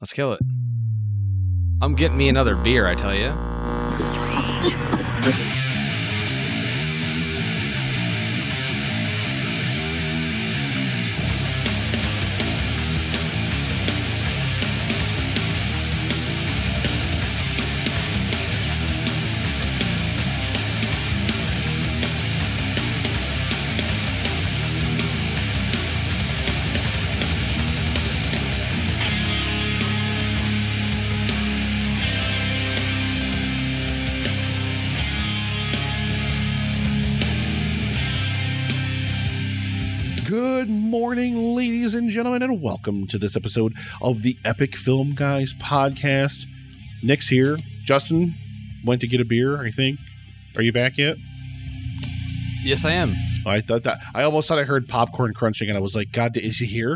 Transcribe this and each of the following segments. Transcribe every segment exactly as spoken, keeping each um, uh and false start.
Let's kill it. I'm getting me another beer, I tell you. Good morning, ladies and gentlemen, and welcome to this episode of the Epic Film Guys podcast. Nick's here. Justin went to get a beer, I think. Are you back yet? Yes, I am. I thought that I almost thought I heard popcorn crunching, and I was like, God, is he here?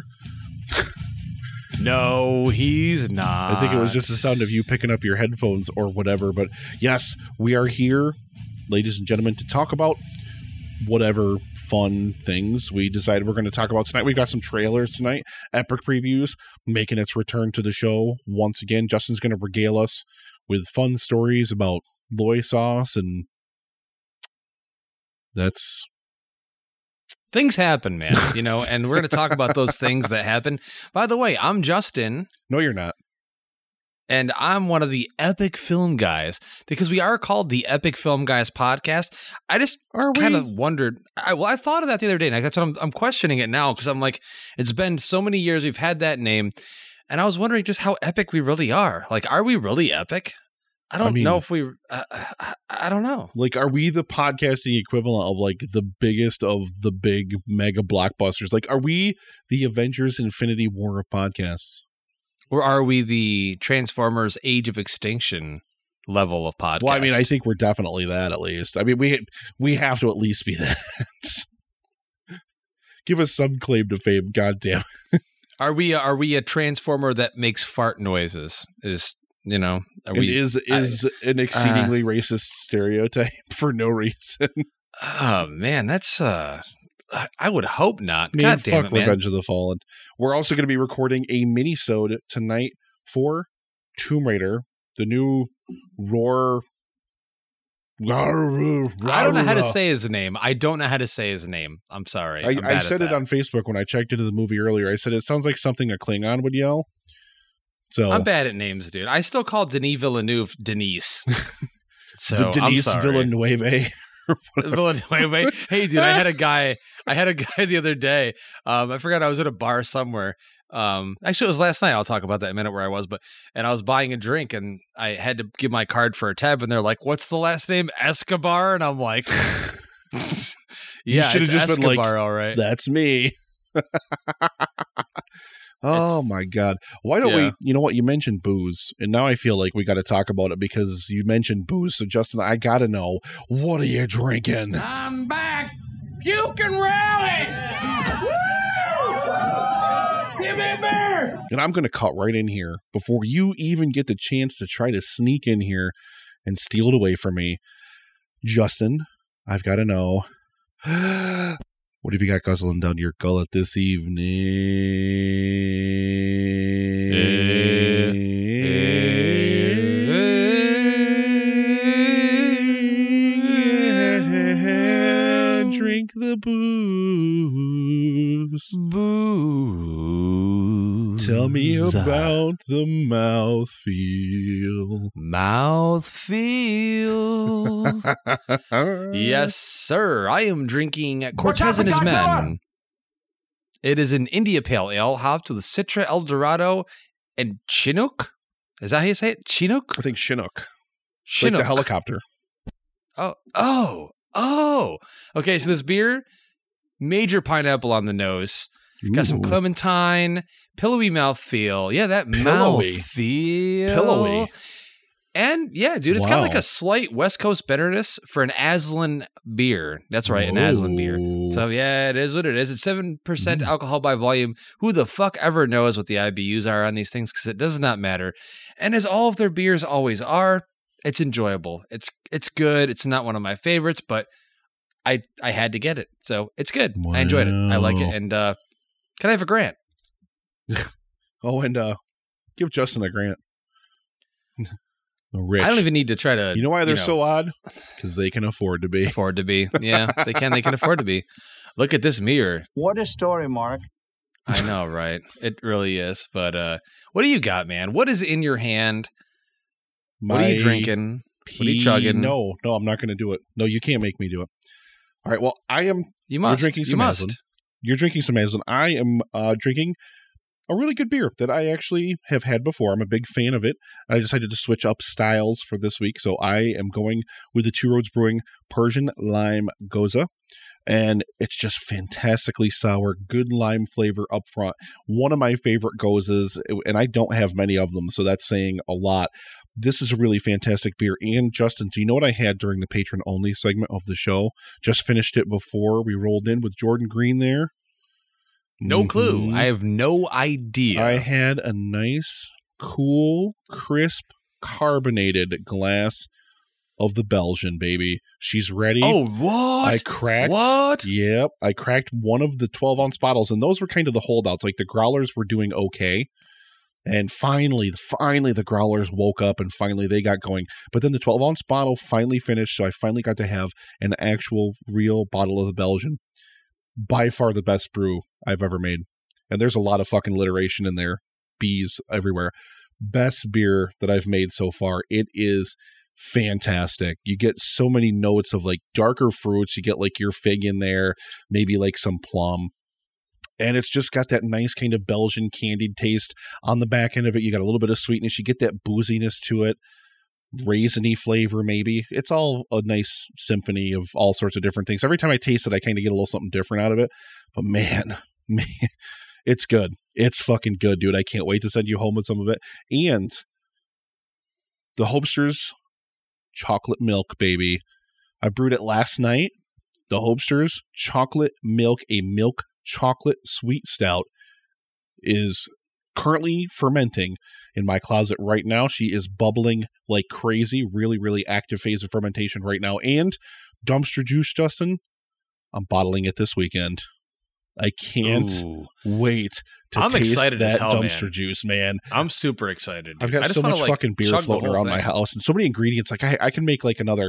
No, he's not. I think it was just the sound of you picking up your headphones or whatever. But yes, we are here, ladies and gentlemen, to talk about whatever fun things we decided we're going to talk about tonight. We've got some trailers tonight, epic previews, making its return to the show once again. Justin's going to regale us with fun stories about Loy sauce, and that's... Things happen, man, you know, and we're going to talk about those things that happen. By the way, I'm Justin. No, you're not. And I'm one of the Epic Film Guys, because we are called the Epic Film Guys podcast. I just kind of wondered. I, well, I thought of that the other day, and that's what I'm, I'm questioning it now, because I'm like, it's been so many years we've had that name, and I was wondering just how epic we really are. Like, are we really epic? I don't I mean, know if we. Uh, I, I don't know. Like, are we the podcasting equivalent of like the biggest of the big mega blockbusters? Like, are we the Avengers Infinity War of podcasts? Or are we the Transformers Age of Extinction level of podcast? Well, I mean, I think we're definitely that, at least. I mean, we we have to at least be that. Give us some claim to fame, goddamn. Are we are we a Transformer that makes fart noises? Is you know? Are it we, is is I, an exceedingly uh, racist stereotype for no reason. Oh man, that's uh. I would hope not. Man, God damn fuck it, man. Revenge of the Fallen. We're also going to be recording a mini-sode tonight for Tomb Raider, the new Roar. I don't know how to say his name. I don't know how to say his name. I'm sorry. I, I'm I said it on Facebook when I checked into the movie earlier. I said it sounds like something a Klingon would yell. So I'm bad at names, dude. I still call Denis Villeneuve Denise. So the Denise I'm sorry. Villeneuve. Villeneuve. Hey, dude, I had a guy. I had a guy the other day. Um, I forgot I was at a bar somewhere. Um, actually, it was last night. I'll talk about that in a minute where I was. But and I was buying a drink, and I had to give my card for a tab, and they're like, "What's the last name? Escobar?" And I'm like, "Yeah, it's just Escobar, been like, all right." That's me. Oh it's, my God. Why don't yeah. we, you know what, you mentioned booze, and now I feel like we got to talk about it because you mentioned booze. So Justin, I got to know, what are you drinking? I'm back. Puke and rally. Give me a beer. And I'm going to cut right in here before you even get the chance to try to sneak in here and steal it away from me. Justin, I've got to know. What have you got guzzling down your gullet this evening? Drink the booze. Booze. Tell me about the mouthfeel. Mouthfeel. Yes, sir. I am drinking Cortez and his Men. It is an India Pale Ale hopped with Citra, El Dorado, and Chinook. Is that how you say it? Chinook? I think Chinook. Chinook. Like the helicopter. Oh, oh, oh. Okay, so this beer, major pineapple on the nose. Ooh. Got some clementine, pillowy mouthfeel. Yeah, that Pillowy. mouthfeel. Pillowy. And yeah, dude, it's Wow. got like a slight West Coast bitterness for an Aslan beer. That's right, an Aslan beer. So yeah, it is what it is. It's seven percent Mm. alcohol by volume. Who the fuck ever knows what the I B Us are on these things? Because it does not matter. And as all of their beers always are, it's enjoyable. It's it's good. It's not one of my favorites, but I I had to get it. So it's good. Wow. I enjoyed it. I like it. And uh, can I have a Grant? Oh, and uh, Give Justin a grant. Rich. I don't even need to try to. You know why they're you know, so odd? Because they can afford to be. afford to be. Yeah, they can. They can afford to be. Look at this mirror. What a story, Mark. I know, right? It really is. But uh, what do you got, man? What is in your hand? My what are you drinking? P- what are you chugging? No, no, I'm not going to do it. No, you can't make me do it. All right. Well, I am. You must. You're drinking some you must. Aslan. You're drinking some Aslan. I am uh, drinking a really good beer that I actually have had before. I'm a big fan of it. I decided to switch up styles for this week, so I am going with the Two Roads Brewing Persian Lime Goza. And it's just fantastically sour, good lime flavor up front. One of my favorite Gozas, and I don't have many of them, so that's saying a lot. This is a really fantastic beer. And Justin, do you know what I had during the patron only segment of the show? Just finished it before we rolled in with Jordan Green there. No Mm-hmm. clue. I have no idea. I had a nice, cool, crisp, carbonated glass of the Belgian, baby. She's ready. Oh, what? I cracked. What? Yep. I cracked one of the twelve ounce bottles, and those were kind of the holdouts. Like the growlers were doing okay. And finally, finally, the growlers woke up and finally they got going. But then the twelve ounce bottle finally finished, so I finally got to have an actual, real bottle of the Belgian. By far the best brew I've ever made. And there's a lot of fucking alliteration in there. Bees everywhere. Best beer that I've made so far. It is fantastic. You get so many notes of like darker fruits. You get like your fig in there, maybe like some plum. And it's just got that nice kind of Belgian candied taste on the back end of it. You got a little bit of sweetness. You get that booziness to it. Raisiny flavor, maybe. It's all a nice symphony of all sorts of different things. Every time I taste it, I kind of get a little something different out of it. But man, man, it's good. It's fucking good, dude. I can't wait to send you home with some of it. And the Hopsters chocolate milk, baby. I brewed it last night. The Hopsters chocolate milk, a milk chocolate sweet stout, is currently fermenting in my closet right now. She is bubbling like crazy. Really, really active phase of fermentation right now. And Dumpster Juice, Justin, I'm bottling it this weekend. I can't Ooh. wait to I'm taste excited as that hell, dumpster man. juice, man. I'm super excited. I've I got just so wanna, much like, fucking beer chug the floating whole around thing. my house and so many ingredients. Like I, I can make like another,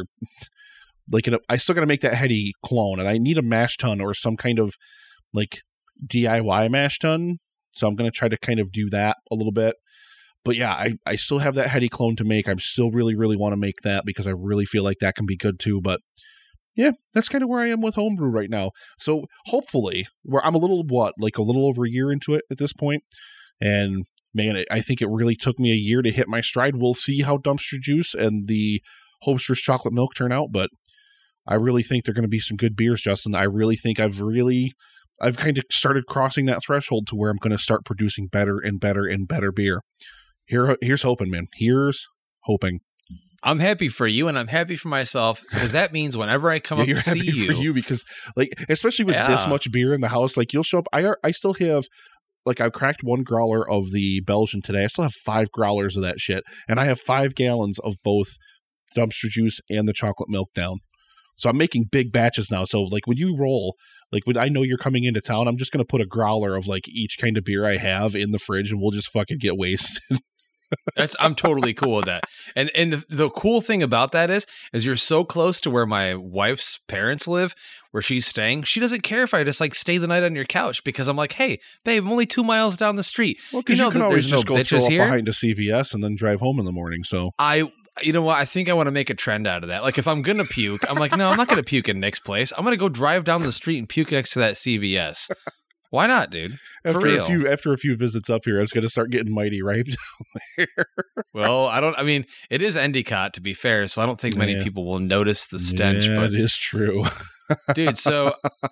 like an, I still got to make that heady clone, and I need a mash tun or some kind of like D I Y mash tun. So I'm going to try to kind of do that a little bit. But yeah, I, I still have that heady clone to make. I still really, really want to make that because I really feel like that can be good too. But yeah, that's kind of where I am with homebrew right now. So hopefully, where I'm a little, what, like a little over a year into it at this point. And man, I think it really took me a year to hit my stride. We'll see how Dumpster Juice and the Hopsters chocolate milk turn out. But I really think they're going to be some good beers, Justin. I really think I've really, I've kind of started crossing that threshold to where I'm going to start producing better and better and better beer. Here, here's hoping, man. Here's hoping. I'm happy for you, and I'm happy for myself because that means whenever I come Yeah, up you're to happy see for you, you because, like, especially with this Yeah. much beer in the house, like you'll show up. I are, I still have, like, I've cracked one growler of the Belgian today. I still have five growlers of that shit, and I have five gallons of both Dumpster Juice and the chocolate milk down. So I'm making big batches now. So like when you roll, like when I know you're coming into town, I'm just gonna put a growler of like each kind of beer I have in the fridge, and we'll just fucking get wasted. that's I'm totally cool with that. And and the, the cool thing about that is, is you're so close to where my wife's parents live, where she's staying. She doesn't care if I just like stay the night on your couch because I'm like, hey, babe, I'm only two miles down the street. Well, because you you, know can that always there's just no go throw bitches up here. behind a C V S and then drive home in the morning. So I, you know what? I think I want to make a trend out of that. Like if I'm gonna puke, I'm like, no, I'm not gonna puke in Nick's place. I'm gonna go drive down the street and puke next to that C V S. Why not, dude? For after real. a few after a few visits up here, it's gonna start getting mighty ripe down there. Well, I don't. I mean, it is Endicott to be fair, so I don't think many Yeah. people will notice the stench. Yeah, but it is true. dude, so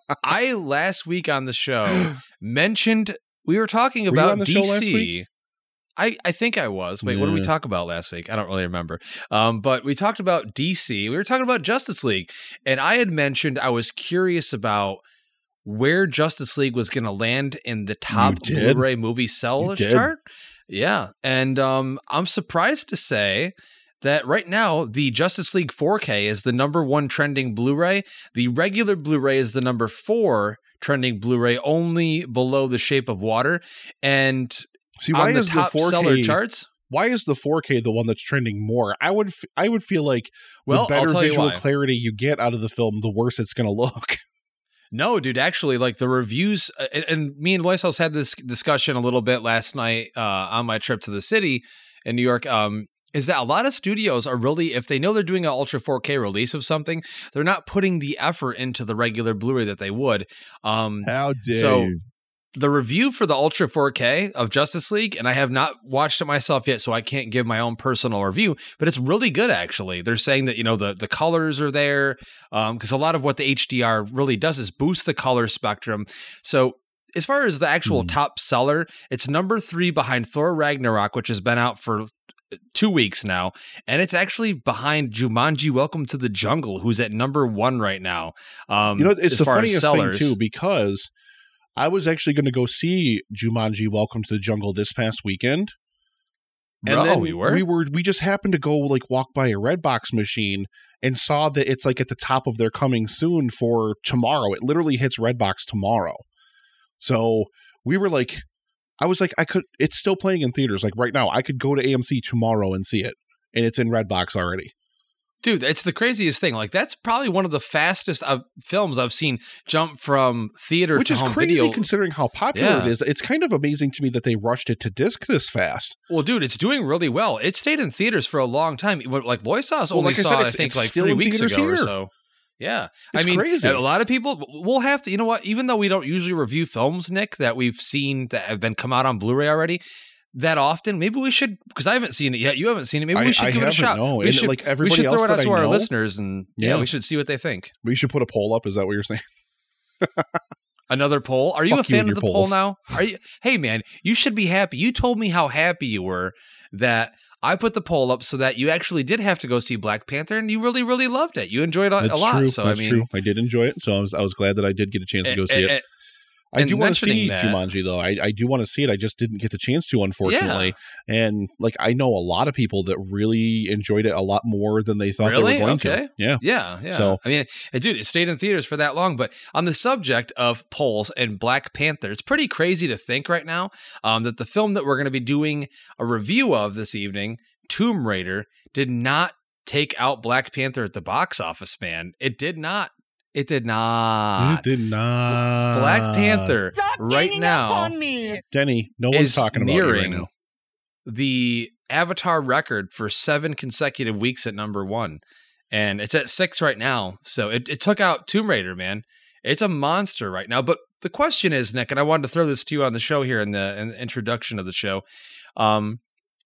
I last week on the show mentioned we were talking Were you about on the D show last C. week? I, I think I was. Wait, what did we Yeah. talk about last week? I don't really remember. Um, but we talked about D C. We were talking about Justice League, and I had mentioned I was curious about where Justice League was going to land in the top You did? Blu-ray movie sellers did. chart. Yeah, and um, I'm surprised to say that right now the Justice League four K is the number one trending Blu-ray. The regular Blu-ray is the number four trending Blu-ray, only below The Shape of Water. And See, why on the is top the four K seller charts. Why is the four K the one that's trending more? I would f- I would feel like Well, the I'll better tell you visual why. clarity you get out of the film, the worse it's going to look. No, dude, actually, like the reviews, uh, and, and me and Loisos had this discussion a little bit last night uh, on my trip to the city in New York. Um, is that a lot of studios are really, if they know they're doing an Ultra four K release of something, they're not putting the effort into the regular Blu-ray that they would. Um, How dare so you? the review for the Ultra four K of Justice League, and I have not watched it myself yet, so I can't give my own personal review, but it's really good, actually. They're saying that, you know, the, the colors are there, because um, a lot of what the H D R really does is boost the color spectrum. So as far as the actual Hmm. top seller, it's number three behind Thor Ragnarok, which has been out for two weeks now, and it's actually behind Jumanji Welcome to the Jungle, who's at number one right now. Um, You know, it's as the far as funniest sellers. thing too, because I was actually going to go see Jumanji: Welcome to the Jungle this past weekend, and Oh, then we were? we were we just happened to go like walk by a Redbox machine and saw that it's like at the top of their coming soon for tomorrow. It literally hits Redbox tomorrow, so we were like, I was like, I could. It's still playing in theaters. Like right now, I could go to A M C tomorrow and see it, and it's in Redbox already. Dude, it's the craziest thing. Like, that's probably one of the fastest of films I've seen jump from theater Which to is home crazy video. considering how popular Yeah. it is. It's kind of amazing to me that they rushed it to disc this fast. Well, dude, it's doing really well. It stayed in theaters for a long time. Like Loisos Well, only like I saw said, it, I it's- think, it's like still three in weeks theaters ago or here. so. Yeah. It's I mean, crazy. a lot of people, we'll have to, you know what, even though we don't usually review films, Nick, that we've seen that have been come out on Blu-ray already, that often, maybe we should, because I haven't seen it yet. You haven't seen it. Maybe I- we should I give it a haven't, shot. no. We And, should, like, we everybody should throw else it out that to I our know- listeners, and yeah. Yeah. we should see what they think. We should put a poll up. Is that what you're saying? Another poll? Are you Fuck a you fan and of your the poll polls. now? Are you? Hey, man, you should be happy. You told me how happy you were that I put the poll up so that you actually did have to go see Black Panther, and you really, really loved it. You enjoyed it a, That's a lot. true. So That's I mean, true. I did enjoy it, so I was I was glad that I did get a chance to go see and, it. and- I and do want to mentioning see that- Jumanji though. I, I do want to see it. I just didn't get the chance to, unfortunately. And like I know a lot of people that really enjoyed it a lot more than they thought Really? they were going Okay. to. Yeah. Yeah, yeah. So- I mean, it, dude, it stayed in theaters for that long. But on the subject of polls and Black Panther, it's pretty crazy to think right now um, that the film that we're going to be doing a review of this evening, Tomb Raider, did not take out Black Panther at the box office, man. It did not. It did not. it did not. Black Panther Stop right ganging now up on me. Denny, no one's is talking about you right nearing now. the Avatar record for seven consecutive weeks at number one. And it's at six right now. So it, it took out Tomb Raider, man. It's a monster right now. But the question is, Nick, and I wanted to throw this to you on the show here in the, in the introduction of the show. Um,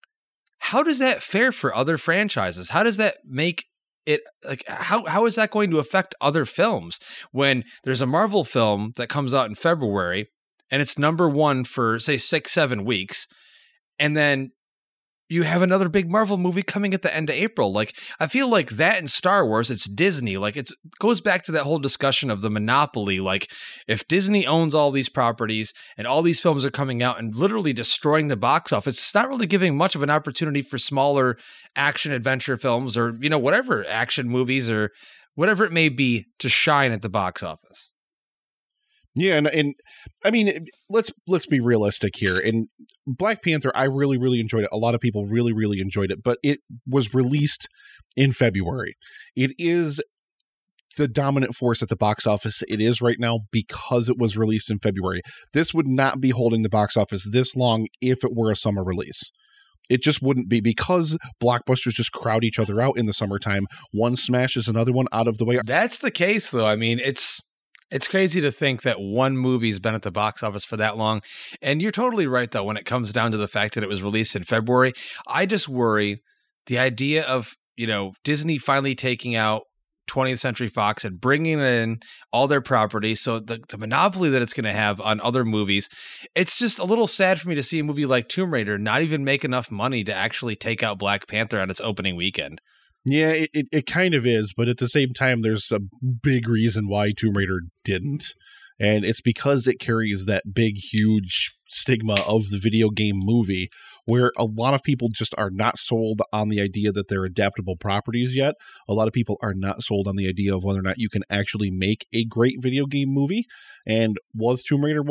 how does that fare for other franchises? How does that make it like how how is that going to affect other films when there's a Marvel film that comes out in February and it's number one for say six, seven weeks, and then you have another big Marvel movie coming at the end of April? Like, I feel like that in Star Wars, it's Disney. Like, it goes back to that whole discussion of the monopoly. Like, if Disney owns all these properties and all these films are coming out and literally destroying the box office, it's not really giving much of an opportunity for smaller action adventure films or, you know, whatever action movies or whatever it may be to shine at the box office. Yeah, and and I mean, let's let's be realistic here. In Black Panther, I really really enjoyed it. A lot of people really really enjoyed it, but it was released in February. It is the dominant force at the box office it is right now because it was released in February. This would not be holding the box office this long if it were a summer release. It just wouldn't be, because blockbusters just crowd each other out in the summertime. One smashes another one out of the way. That's the case, though. I mean, it's it's crazy to think that one movie's been at the box office for that long. And you're totally right, though, when it comes down to the fact that it was released in February. I just worry the idea of, you know, Disney finally taking out twentieth Century Fox and bringing in all their properties. So the, the monopoly that it's going to have on other movies, it's just a little sad for me to see a movie like Tomb Raider not even make enough money to actually take out Black Panther on its opening weekend. Yeah, it, it, it kind of is, but at the same time, there's a big reason why Tomb Raider didn't. And it's because it carries that big, huge stigma of the video game movie, where a lot of people just are not sold on the idea that they're adaptable properties yet. A lot of people are not sold on the idea of whether or not you can actually make a great video game movie. And was Tomb Raider one?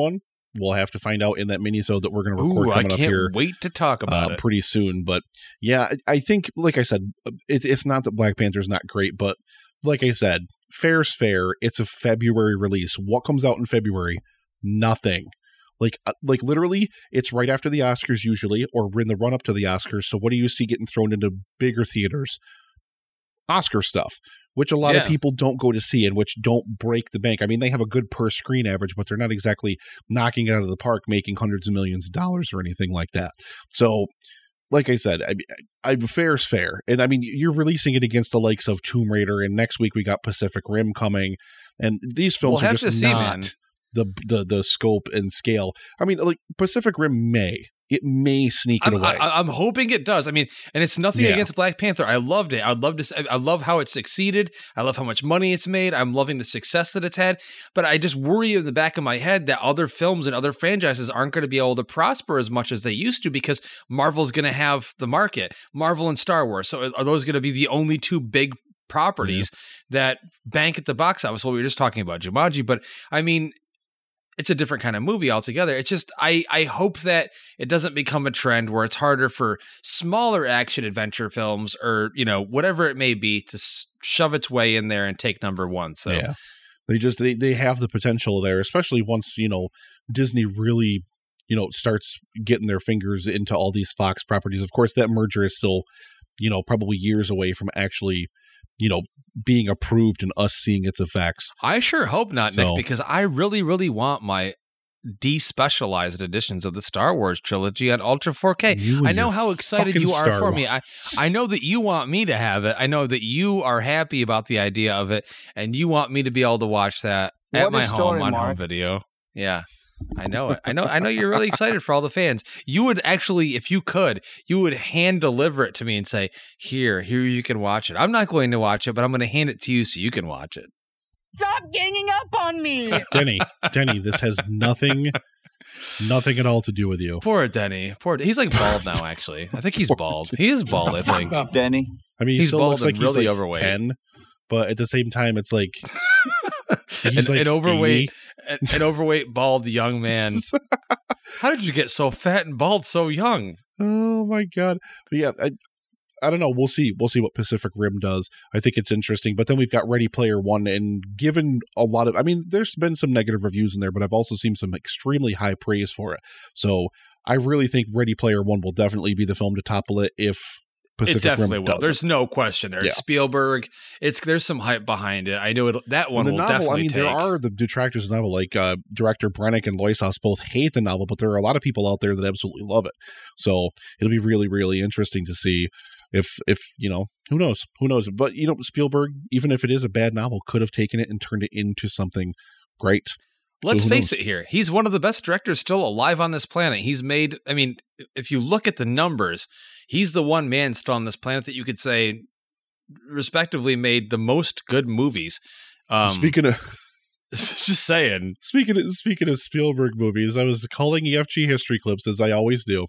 we'll have to find out in that mini-sode that we're going to record Ooh, coming I up can't here. wait to talk about uh, it pretty soon. But yeah, I, I think, like I said, it, it's not that Black Panther's not great, but like I said, fair's fair. It's a February release. What comes out in February? Nothing. Like, uh, like literally, it's right after the Oscars usually, or in the run up to the Oscars. So what do you see getting thrown into bigger theaters? Oscar stuff, which a lot Yeah. of people don't go to see and which don't break the bank. I mean, they have a good per screen average, but they're not exactly knocking it out of the park, making hundreds of millions of dollars or anything like that. So, like I said, I, I fair's fair. And I mean, you're releasing it against the likes of Tomb Raider, and next week we got Pacific Rim coming, and these films We'll are have just to see, not man. the the the scope and scale. I mean, like Pacific Rim may it may sneak it I'm, away. I, I'm hoping it does. I mean, and it's nothing Yeah. against Black Panther. I loved it. I'd love to. s- I love how it succeeded. I love how much money it's made. I'm loving the success that it's had. But I just worry in the back of my head that other films and other franchises aren't going to be able to prosper as much as they used to because Marvel's going to have the market. Marvel and Star Wars. So are those going to be the only two big properties that bank at the box office? Well, we were just talking about Jumanji, but I mean, it's a different kind of movie altogether. It's just, I, I hope that it doesn't become a trend where it's harder for smaller action adventure films or, you know, whatever it may be to s- shove its way in there and take number one. So yeah, they just they, they have the potential there, especially once, you know, Disney really, you know, starts getting their fingers into all these Fox properties. Of course, that merger is still, you know, probably years away from actually, you know, being approved and us seeing its effects. I sure hope not, So- Nick, because I really, really want my despecialized editions of the Star Wars trilogy on Ultra four K. You and I know your how excited fucking you are Star for me. I, I know that you want me to have it. I know that you are happy about the idea of it, and you want me to be able to watch that at What a my home story, on home Mark. video. Yeah. I know it. I know. I know you're really excited for all the fans. You would actually, if you could, you would hand deliver it to me and say, "Here, here, you can watch it." I'm not going to watch it, but I'm going to hand it to you so you can watch it. Stop ganging up on me. Denny, Denny, this has nothing, nothing at all to do with you. Poor Denny. Poor. He's like bald now. Actually, I think he's bald. He is bald. I think. Up, Denny. I mean, he He's still bald looks like and he's really like overweight. ten, but at the same time, it's like an, he's like an overweight, eighty. an, an overweight, bald young man. How did you get so fat and bald so young? Oh my god! But yeah, I, I don't know. We'll see. We'll see what Pacific Rim does. I think it's interesting. But then we've got Ready Player One, and given a lot of, I mean, there's been some negative reviews in there, but I've also seen some extremely high praise for it. So I really think Ready Player One will definitely be the film to topple it if Pacific it definitely Rim will. does. There's no question there. It's Yeah. Spielberg. It's there's some hype behind it. I know it. That one the will novel, definitely I mean, take. there are the detractors of the novel, like uh, director Brannick and Loisas both hate the novel, but there are a lot of people out there that absolutely love it. So it'll be really, really interesting to see if, if you know, who knows, who knows. But you know, Spielberg, even if it is a bad novel, could have taken it and turned it into something great. Let's who face knows? it here. He's one of the best directors still alive on this planet. He's made, I mean, if you look at the numbers, he's the one man still on this planet that you could say, respectively, made the most good movies. Um, Speaking of just saying. speaking of, speaking of Spielberg movies, I was calling E F G history clips as I always do.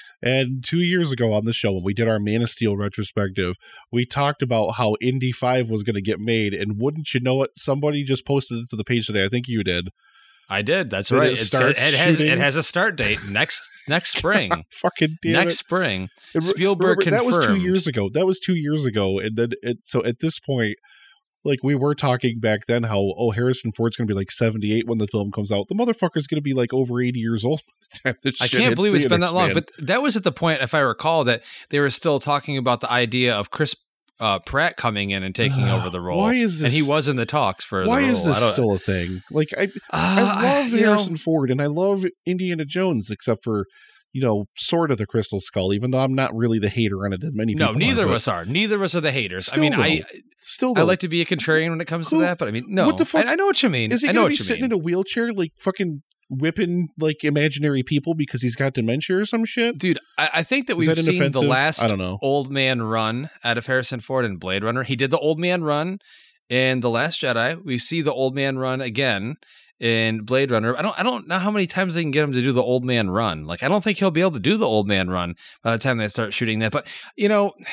And two years ago on the show, when we did our Man of Steel retrospective, we talked about how Indy five was going to get made. And wouldn't you know it, somebody just posted it to the page today. I think you did. I did. That's Did it right. It's, it, start it has shooting? it has a start date next next spring. Fucking damn next it. spring. Re- Spielberg remember, that was two confirmed. years ago. That was two years ago. And then it, so at this point, like we were talking back then how, oh, Harrison Ford's going to be like seventy-eight when the film comes out. The motherfucker's going to be like over eighty years old. by the time this I shit can't hits believe it's been theaters, that long. man. But that was at the point, if I recall, that they were still talking about the idea of Chris uh, Pratt coming in and taking over the role. Why is this? And he was in the talks for Why the role. is this I don't- still a thing? Like I, Uh, I love you know, Harrison Ford and I love Indiana Jones, except for, you know, sort of the Crystal Skull. Even though I'm not really the hater on it that many no, people. neither are, of but us are. Neither of us are the haters. I Still, mean, I though, Still, I though, like to be a contrarian when it comes Who- to that, but I mean, no. what the fuck- I, I know what you mean. is he I know going to what be you sitting mean. in a wheelchair, like fucking whipping like imaginary people because he's got dementia or some shit? Dude, I, I think that Is we've that seen inoffensive? the last I don't know. old man run out of Harrison Ford in Blade Runner. He did the old man run in The Last Jedi. We see the old man run again in Blade Runner. I don't I don't know how many times they can get him to do the old man run. Like I don't think he'll be able to do the old man run by the time they start shooting that. But you know,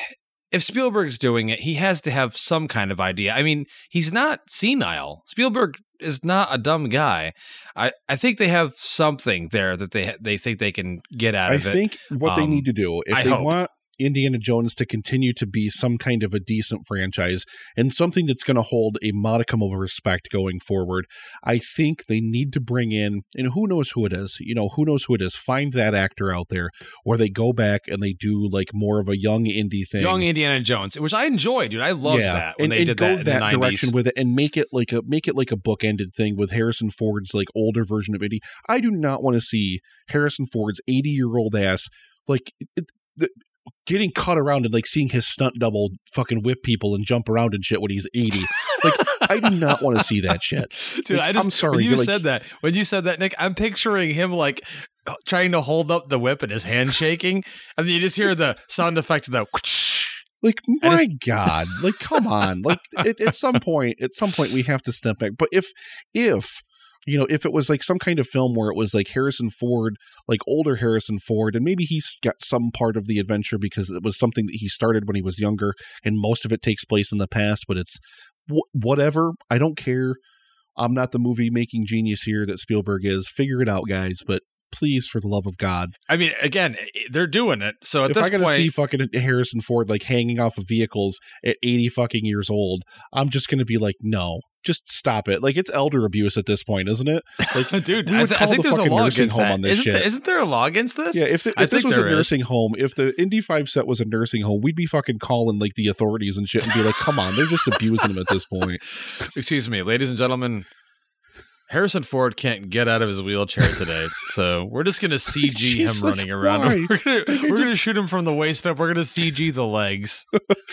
if Spielberg's doing it, he has to have some kind of idea. I mean, he's not senile. Spielberg is not a dumb guy. I, I think they have something there that they they think they can get out I of it. I think what um, they need to do, if I they hope. want Indiana Jones to continue to be some kind of a decent franchise and something that's going to hold a modicum of respect going forward, I think they need to bring in, and who knows who it is, you know, who knows who it is, find that actor out there, or they go back and they do like more of a young indie thing. Young Indiana Jones, which I enjoyed, dude. I loved yeah. that when and, they and did go that in that the nineties. direction with it and make it like a make it like a bookended thing with Harrison Ford's like older version of Indy. I do not want to see Harrison Ford's eighty year old ass like it, the, getting cut around and like seeing his stunt double fucking whip people and jump around and shit when he's eighty. Like, I do not want to see that shit. Dude, like, I just, I'm sorry. When you like, said that, when you said that, Nick, I'm picturing him like trying to hold up the whip and his hand shaking, and then you just hear the sound effect of the whoosh. Like, my God, like, come on. Like, at, at some point, at some point we have to step back. But if, if, you know, if it was like some kind of film where it was like Harrison Ford, like older Harrison Ford, and maybe he's got some part of the adventure because it was something that he started when he was younger and most of it takes place in the past, but it's w- whatever. I don't care. I'm not the movie making genius here that Spielberg is. Figure it out, guys. But please, for the love of God. I mean, again, they're doing it. So at if this I gotta point, see fucking Harrison Ford like hanging off of vehicles at eighty fucking years old, I'm just gonna be like, no, just stop it. Like, it's elder abuse at this point, isn't it? Like, dude, we I, would th- call I think the there's a fucking law nursing against home that. on this Isn't, shit. th- isn't there a law against this? Yeah, if, the, I if this think was a there is. nursing home, if the Indy five set was a nursing home, we'd be fucking calling like the authorities and shit and be like, come on, they're just abusing them at this point. Excuse me, ladies and gentlemen. Harrison Ford can't get out of his wheelchair today, so we're just gonna C G him Jeez, running like, around. why? We're, gonna, Like, we're just... gonna shoot him from the waist up. We're gonna C G the legs.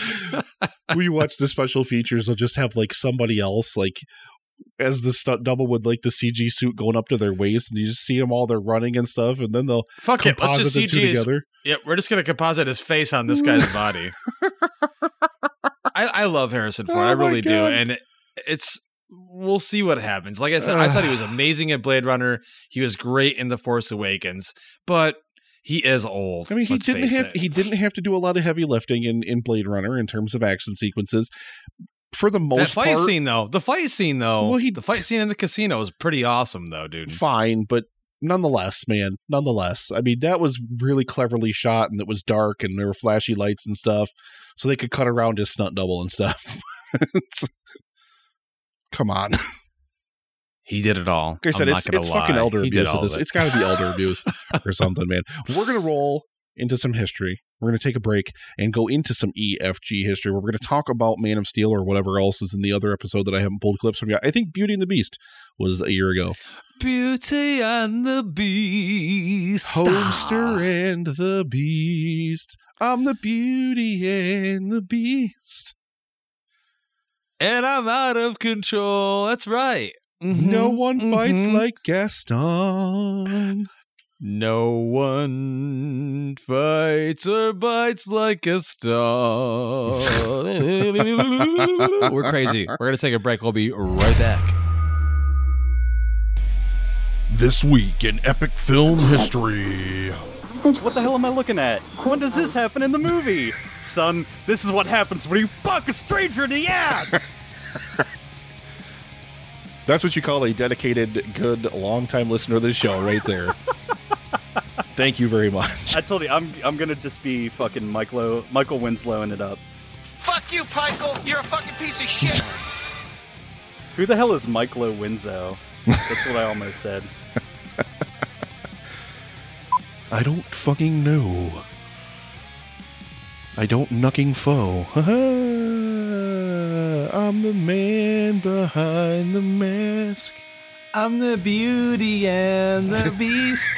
We watch the special features. They'll just have like somebody else like as the stunt double with like the C G suit going up to their waist, and you just see them all they're running and stuff, and then they'll fuck it. Let's just the C G two his, together. Yeah, we're just gonna composite his face on this guy's body. I, I love Harrison Ford. Oh I really God. do, and it, it's. We'll see what happens. Like I said, I thought he was amazing at Blade Runner. He was great in The Force Awakens, but he is old. I mean, he let's didn't face have it. he didn't have to do a lot of heavy lifting in, in Blade Runner in terms of action sequences. For the most that fight part, scene though, the fight scene though, Well, he- the fight scene in the casino was pretty awesome though, dude. fine, but nonetheless, man, nonetheless, I mean, that was really cleverly shot, and it was dark, and there were flashy lights and stuff, so they could cut around his stunt double and stuff. Come on. He did it all. Like I said, I'm it's, not gonna it's lie. fucking elder He did abuse. all At this. of it. It's got to be elder abuse or something, man. We're going to roll into some history. We're going to take a break and go into some E F G history where we're going to talk about Man of Steel or whatever else is in the other episode that I haven't pulled clips from yet. I think Beauty and the Beast was a year ago. Beauty and the Beast. Homester and the Beast. I'm the Beauty and the Beast. And I'm out of control. That's right. Mm-hmm, No one mm-hmm. fights like Gaston. No one fights or bites like a star. We're crazy. We're going to take a break. We'll be right back. This week in epic film history. What the hell am I looking at? When does this happen in the movie? Son, this is what happens when you fuck a stranger in the ass! That's what you call a dedicated, good, long-time listener of this show right there. Thank you very much. I told you, I'm I'm gonna just be fucking Michael, Michael Winslowing it up. Fuck you, Michael. You're a fucking piece of shit. Who the hell is Michael Winslow? That's what I almost said. I don't fucking know. I don't knucking foe. I'm the man behind the mask. I'm the Beauty and the Beast.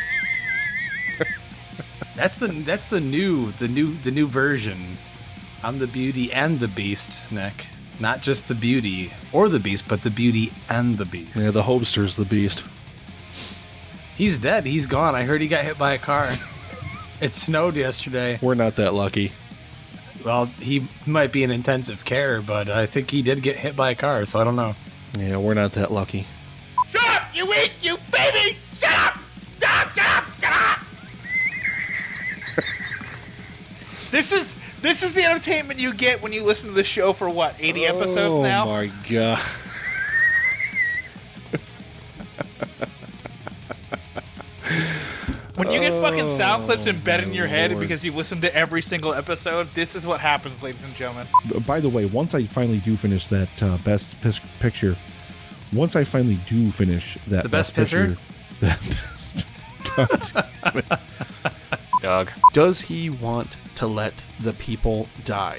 That's the that's the new the new the new version. I'm the Beauty and the Beast, Nick. Not just the Beauty or the Beast, but the Beauty and the Beast. Yeah, the Homester's the beast. He's dead. He's gone. I heard he got hit by a car. It snowed yesterday. We're not that lucky. Well, he might be in intensive care, but I think he did get hit by a car, so I don't know. Yeah, we're not that lucky. Shut up, you weak, you baby! Shut up! Shut up, shut up, shut up! This is This is the entertainment you get when you listen to the show for what, eighty episodes now? Oh my god. When you get fucking sound clips embedded in your head Lord. because you've listened to every single episode, this is what happens, ladies and gentlemen. By the way, once I finally do finish that uh, best pis- picture, once I finally do finish that The best picture, pisser? that best, Doug. Does he want to let the people die?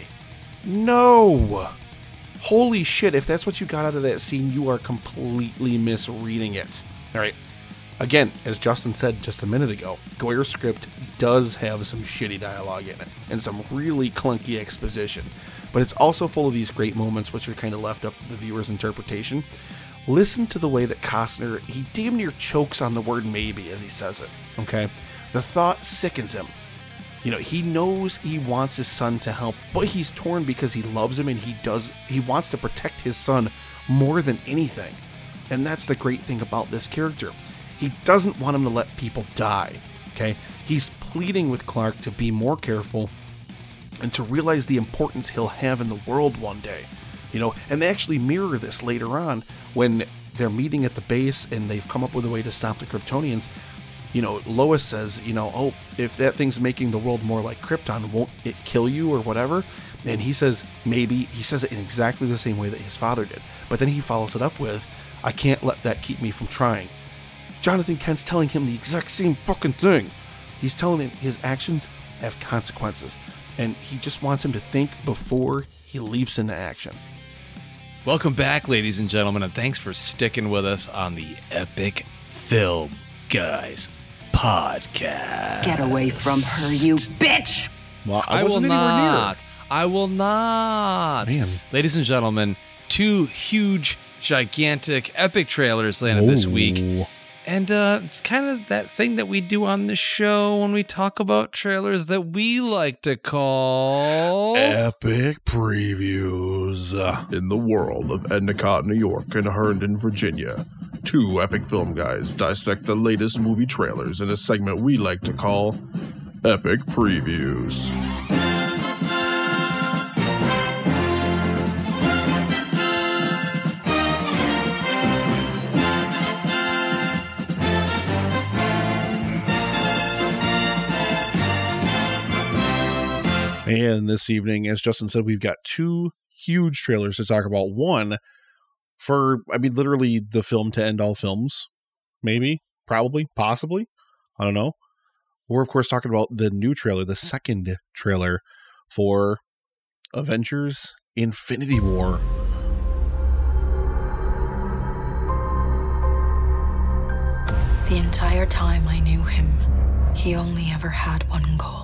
No! Holy shit, if that's what you got out of that scene, you are completely misreading it. Alright. Again, as Justin said just a minute ago, Goyer's script does have some shitty dialogue in it, and some really clunky exposition. But it's also full of these great moments which are kind of left up to the viewer's interpretation. Listen to the way that Costner, he damn near chokes on the word maybe as he says it, okay? The thought sickens him. You know, he knows he wants his son to help, but he's torn because he loves him and he does, he wants to protect his son more than anything. And that's the great thing about this character. He doesn't want him to let people die, okay? He's pleading with Clark to be more careful and to realize the importance he'll have in the world one day. You know, and they actually mirror this later on when they're meeting at the base and they've come up with a way to stop the Kryptonians. You know, Lois says, you know, oh, if that thing's making the world more like Krypton, won't it kill you or whatever? And he says, maybe. He says it in exactly the same way that his father did. But then he follows it up with, I can't let that keep me from trying. Jonathan Kent's telling him the exact same fucking thing. He's telling him his actions have consequences, and he just wants him to think before he leaps into action. Welcome back, ladies and gentlemen, and thanks for sticking with us on the Epic Film Guys podcast. Get away from her, you bitch! well, I, I, will wasn't anywhere near. not. I will not. Man. Ladies and gentlemen, two huge, gigantic, epic trailers landed this week. Ooh. And uh, it's kind of that thing that we do on the show when we talk about trailers that we like to call Epic previews. In the world of Endicott, New York, and Herndon, Virginia, two epic film guys dissect the latest movie trailers in a segment we like to call Epic Previews. And this evening, as Justin said, we've got two huge trailers to talk about. One for, I mean, literally the film to end all films. Maybe, probably, possibly. I don't know. We're, of course, talking about the new trailer, the second trailer for Avengers Infinity War. The entire time I knew him, he only ever had one goal.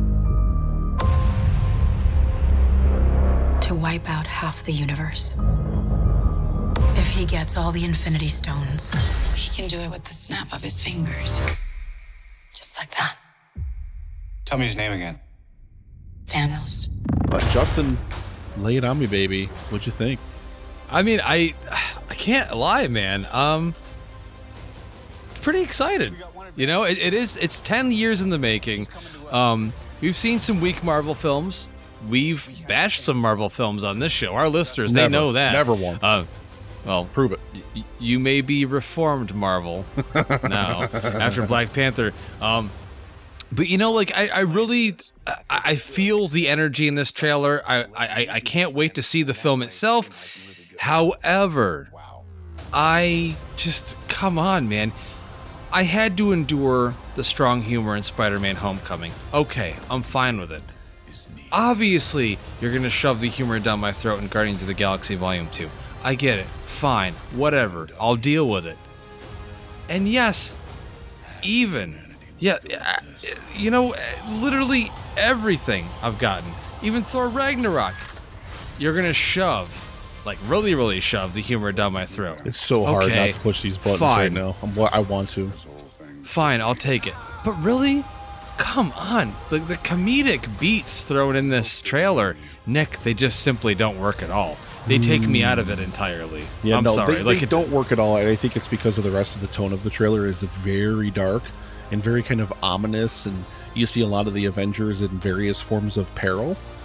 To wipe out half the universe. If he gets all the Infinity Stones, he can do it with the snap of his fingers. Just like that. Tell me his name again. Thanos. But Justin, lay it on me, baby. What'd you think? I mean, I I can't lie, man. Um, pretty excited. You know, it, it is. It's ten years in the making. Um, we've seen some weak Marvel films. We've bashed some Marvel films on this show. Our listeners, Never. they know that. Never once. Uh, well, Prove it. y- you may be reformed Marvel now after Black Panther. Um, but you know, like I, I really, I, I feel the energy in this trailer. I, I, I can't wait to see the film itself. However, I just come on, man. I had to endure the strong humor in Spider-Man: Homecoming. Okay, I'm fine with it. Obviously, you're going to shove the humor down my throat in Guardians of the Galaxy Volume two. I get it. Fine. Whatever. I'll deal with it. And yes, even, yeah, you know, literally everything I've gotten, even Thor Ragnarok, you're going to shove, like really, really shove the humor down my throat. It's so hard Okay, not to push these buttons fine. right now. I'm, I want to. Fine, I'll take it. But really? Come on. The, the comedic beats thrown in this trailer, Nick, they just simply don't work at all. They take me out of it entirely. Yeah, I'm no, sorry. they, like they it, don't work at all. And I think it's because of the rest of the tone of the trailer is very dark and very kind of ominous. And you see a lot of the Avengers in various forms of peril.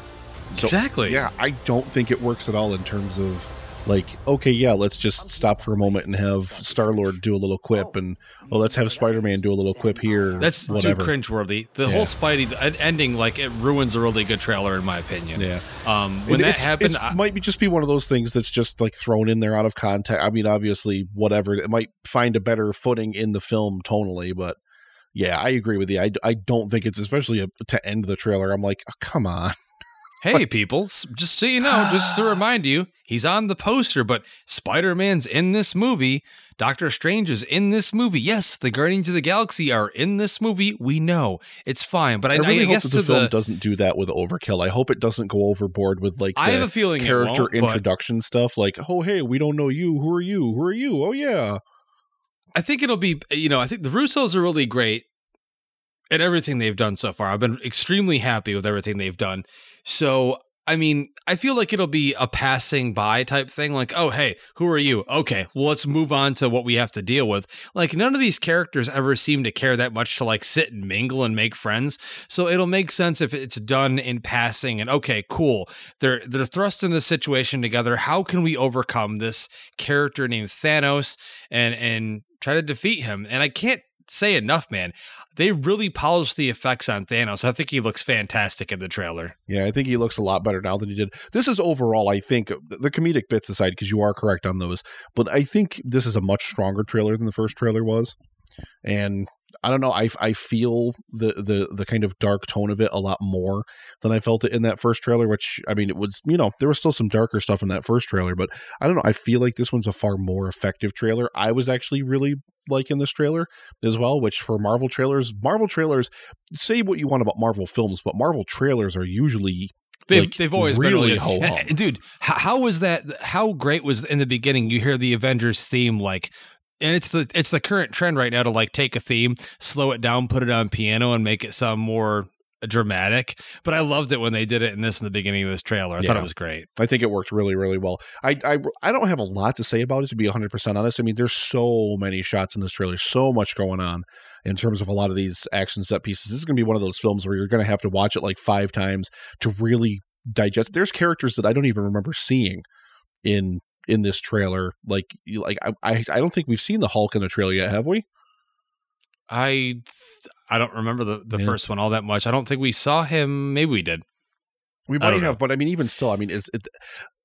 So, exactly. Yeah, I don't think it works at all in terms of like, okay, yeah, let's just stop for a moment and have Star-Lord do a little quip, and oh, let's have Spider-Man do a little quip here. That's whatever. too cringeworthy. The Yeah. whole Spidey the ending, like, it ruins a really good trailer, in my opinion. Yeah. Um, when It- that it's- happened, it I, might be just be one of those things that's just like thrown in there out of context. I mean, obviously, whatever. It might find a better footing in the film tonally, but yeah, I agree with you. I, I don't think it's especially a, to end the trailer. I'm like, oh, come on. hey, people, s- just so you know, just to remind you, he's on the poster, but Spider-Man's in this movie. Doctor Strange is in this movie. Yes, the Guardians of the Galaxy are in this movie. We know. It's fine. But I, I really I hope guess that to the film the... doesn't do that with Overkill. I hope it doesn't go overboard with like I the have a feeling it character won't, but- introduction stuff. Like, oh, hey, we don't know you. Who are you? Who are you? Oh, yeah. I think it'll be, you know, I think the Russos are really great at everything they've done so far. I've been extremely happy with everything they've done. So, I mean, I feel like it'll be a passing by type thing. Like, oh, hey, who are you? Okay, well, let's move on to what we have to deal with. Like, none of these characters ever seem to care that much to, like, sit and mingle and make friends. So it'll make sense if it's done in passing and, okay, cool. They're, they're thrust in this situation together. How can we overcome this character named Thanos and, and try to defeat him? And I can't say enough, man. They really polished the effects on Thanos. I think he looks fantastic in the trailer. Yeah, I think he looks a lot better now than he did. This is overall, I think, the comedic bits aside, because you are correct on those, but I think this is a much stronger trailer than the first trailer was. And I don't know, I, I feel the, the the kind of dark tone of it a lot more than I felt it in that first trailer, which, I mean, it was, you know, there was still some darker stuff in that first trailer, but I don't know, I feel like this one's a far more effective trailer. I was actually really liking this trailer as well, which for Marvel trailers, Marvel trailers, say what you want about Marvel films, but Marvel trailers are usually They've, like, they've always really been really ho-hum. good. Dude, how, how was that? How great was in the beginning? You hear the Avengers theme, like, and it's the it's the current trend right now to like take a theme, slow it down, put it on piano, and make it sound more dramatic. But I loved it when they did it in this in the beginning of this trailer. I Yeah. thought it was great. I think it worked really, really well. I, I I don't have a lot to say about it, to be one hundred percent honest. I mean, there's so many shots in this trailer, so much going on in terms of a lot of these action set pieces. This is going to be one of those films where you're going to have to watch it like five times to really digest. There's characters that I don't even remember seeing in in this trailer. Like, you, like I, I I don't think we've seen the Hulk in the trailer yet, have we? I I don't remember the, the Yeah. first one all that much. I don't think we saw him. Maybe we did. We I might don't have, know. but I mean, even still, I mean, is it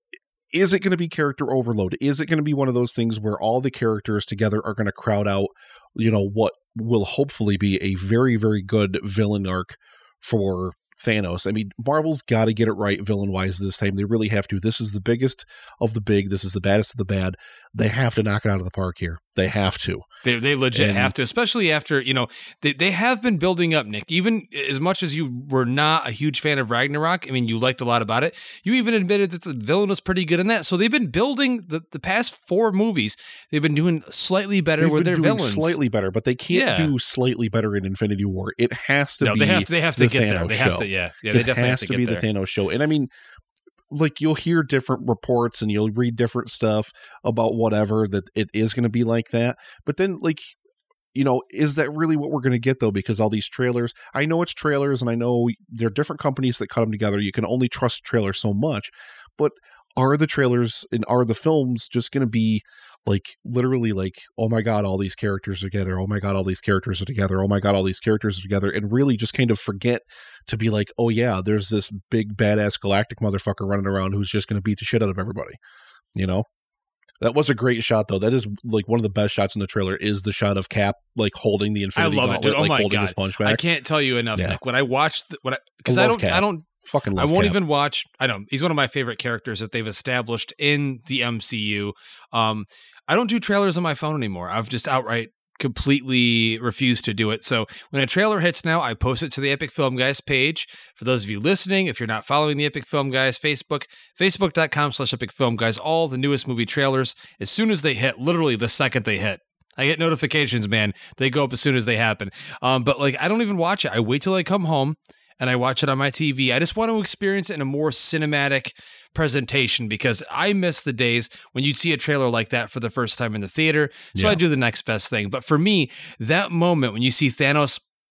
is it going to be character overload? Is it going to be one of those things where all the characters together are going to crowd out, you know, what will hopefully be a very, very good villain arc for Thanos? I mean, Marvel's got to get it right villain-wise this time. They really have to. This is the biggest of the big. This is the baddest of the bad. They have to knock it out of the park here. They have to. They they legit And- have to, especially after, you know, they, they have been building up, Nick. Even as much as you were not a huge fan of Ragnarok, I mean, you liked a lot about it. You even admitted that the villain was pretty good in that. So they've been building the, the past four movies. They've been doing slightly better They've with been their doing villains. slightly better, but they can't Yeah. do slightly better in Infinity War. It has to No, be they have to- they have to the get there. Thanos They have show. to- yeah. Yeah, they it definitely has have to to get be the there. Thanos show. And I mean, like, you'll hear different reports and you'll read different stuff about whatever, that it is going to be like that. But then, like, you know, is that really what we're going to get, though? Because all these trailers, I know it's trailers and I know there are different companies that cut them together. You can only trust trailers so much. But are the trailers and are the films just going to be like literally like, oh my God, all these characters are together. Oh my God, all these characters are together. Oh my God, all these characters are together. And really just kind of forget to be like, oh yeah, there's this big badass galactic motherfucker running around who's just going to beat the shit out of everybody. You know? That was a great shot, though. That is like one of the best shots in the trailer is the shot of Cap like holding the I Infinity love it, Gauntlet, dude. Oh like my holding his God. punch back. I can't tell you enough, Yeah. Nick. When I watched, the, when I, because I I love don't, Cap. I don't, Fucking I love won't Cap. even watch. I don't. He's one of my favorite characters that they've established in the M C U. Um, I don't do trailers on my phone anymore. I've just outright completely refused to do it. So when a trailer hits now, I post it to the Epic Film Guys page. For those of you listening, if you're not following the Epic Film Guys Facebook, facebook.com slash Epic Film Guys, all the newest movie trailers, as soon as they hit, literally the second they hit, I get notifications, man. They go up as soon as they happen. Um, but like, I don't even watch it. I wait till I come home and I watch it on my T V. I just want to experience it in a more cinematic presentation because I miss the days when you'd see a trailer like that for the first time in the theater. So Yeah. I do the next best thing. But for me, that moment when you see Thanos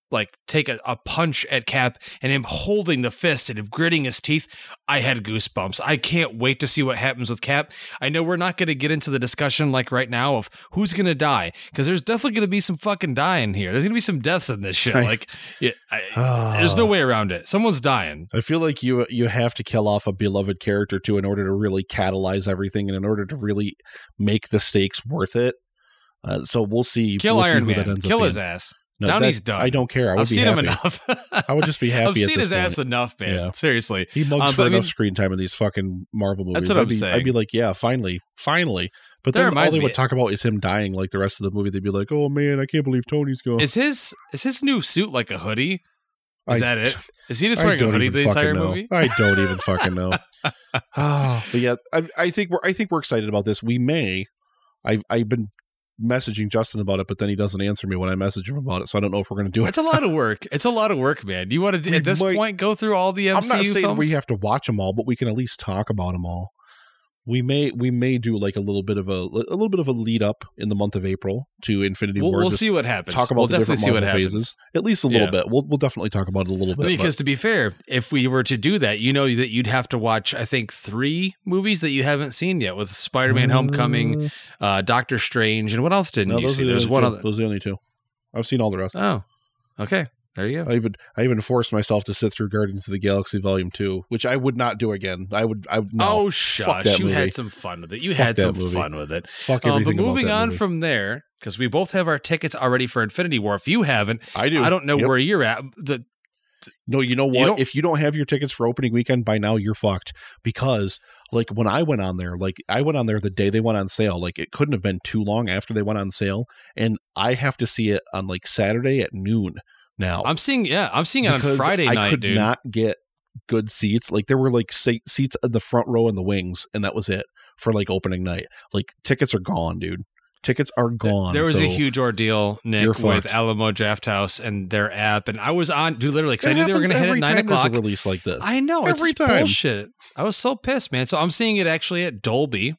like take a, a punch at Cap and him holding the fist and him gritting his teeth, I had goosebumps. I can't wait to see what happens with Cap. I know we're not going to get into the discussion like right now of who's going to die, because there's definitely going to be some fucking dying here. There's going to be some deaths in this shit. Like, yeah, I, there's no way around it. Someone's dying. I feel like you you have to kill off a beloved character too in order to really catalyze everything and in order to really make the stakes worth it. Uh, so we'll see. Kill we'll Iron see Man. Kill his ass. No, Downey's that, done. I don't care. I would I've be seen happy. him enough. I would just be happy. I've at seen this his point. ass enough, man. Yeah. Seriously. He mugs um, for I enough mean, screen time in these fucking Marvel movies. That's what I'd I'm be, saying. I'd be like, yeah, finally, finally. But That then all reminds they me- would talk about is him dying. Like the rest of the movie, they'd be like, "Oh man, I can't believe Tony's gone." Is his is his new suit like a hoodie? Is I- that it? Is he just I wearing a don't hoodie even the entire fucking know. movie? I don't even fucking know. Ah, but yeah, I, I think we're I think we're excited about this. We may. I've I've been messaging Justin about it, but then he doesn't answer me when I message him about it. So I don't know if we're going to do it. It's a lot of work. It's a lot of work, man. You want to We at this might- point go through all the M C U I'm not saying films? we have to watch them all, but we can at least talk about them all. We may we may do like a little bit of a a little bit of a lead up in the month of April to Infinity We'll, War. we'll Just see what happens. Talk about we'll the definitely different see what Marvel happens. phases, at least a little Yeah. bit. We'll we'll definitely talk about it a little bit. Because but- to be fair, if we were to do that, you know that you'd have to watch, I think, three movies that you haven't seen yet, with Spider-Man: Homecoming, uh, Doctor Strange, and what else didn't no, you those see? are the There's only one two. other. Those are the only two. I've seen all the rest. Oh, okay. There you go. I even I even forced myself to sit through Guardians of the Galaxy Volume Two, which I would not do again. I would. I would. No, oh, fuck shush! that You movie. had some fun with it. You Fuck had that some movie. fun with it. Fuck Uh, everything but about moving that on movie. from there, because we both have our tickets already for Infinity War. If you haven't, I do. I don't know Yep. where you're at. The No, you know what? You don't- if you don't have your tickets for opening weekend by now, you're fucked. Because like when I went on there, like I went on there the day they went on sale. Like it couldn't have been too long after they went on sale, and I have to see it on like Saturday at noon now. I'm seeing, yeah, I'm seeing it on because Friday I night, could dude. not get good seats. Like there were like se- seats in the front row in the wings, and that was it for like opening night. Like tickets are gone, dude. Tickets are gone. There was so a huge ordeal, you're Nick, with fucked. Alamo Drafthouse and their app, and I was on, dude, literally, because I It knew they were happens going to hit at every nine time there's o'clock. a release like this. I know, every it's time. bullshit. I was so pissed, man. So I'm seeing it actually at Dolby,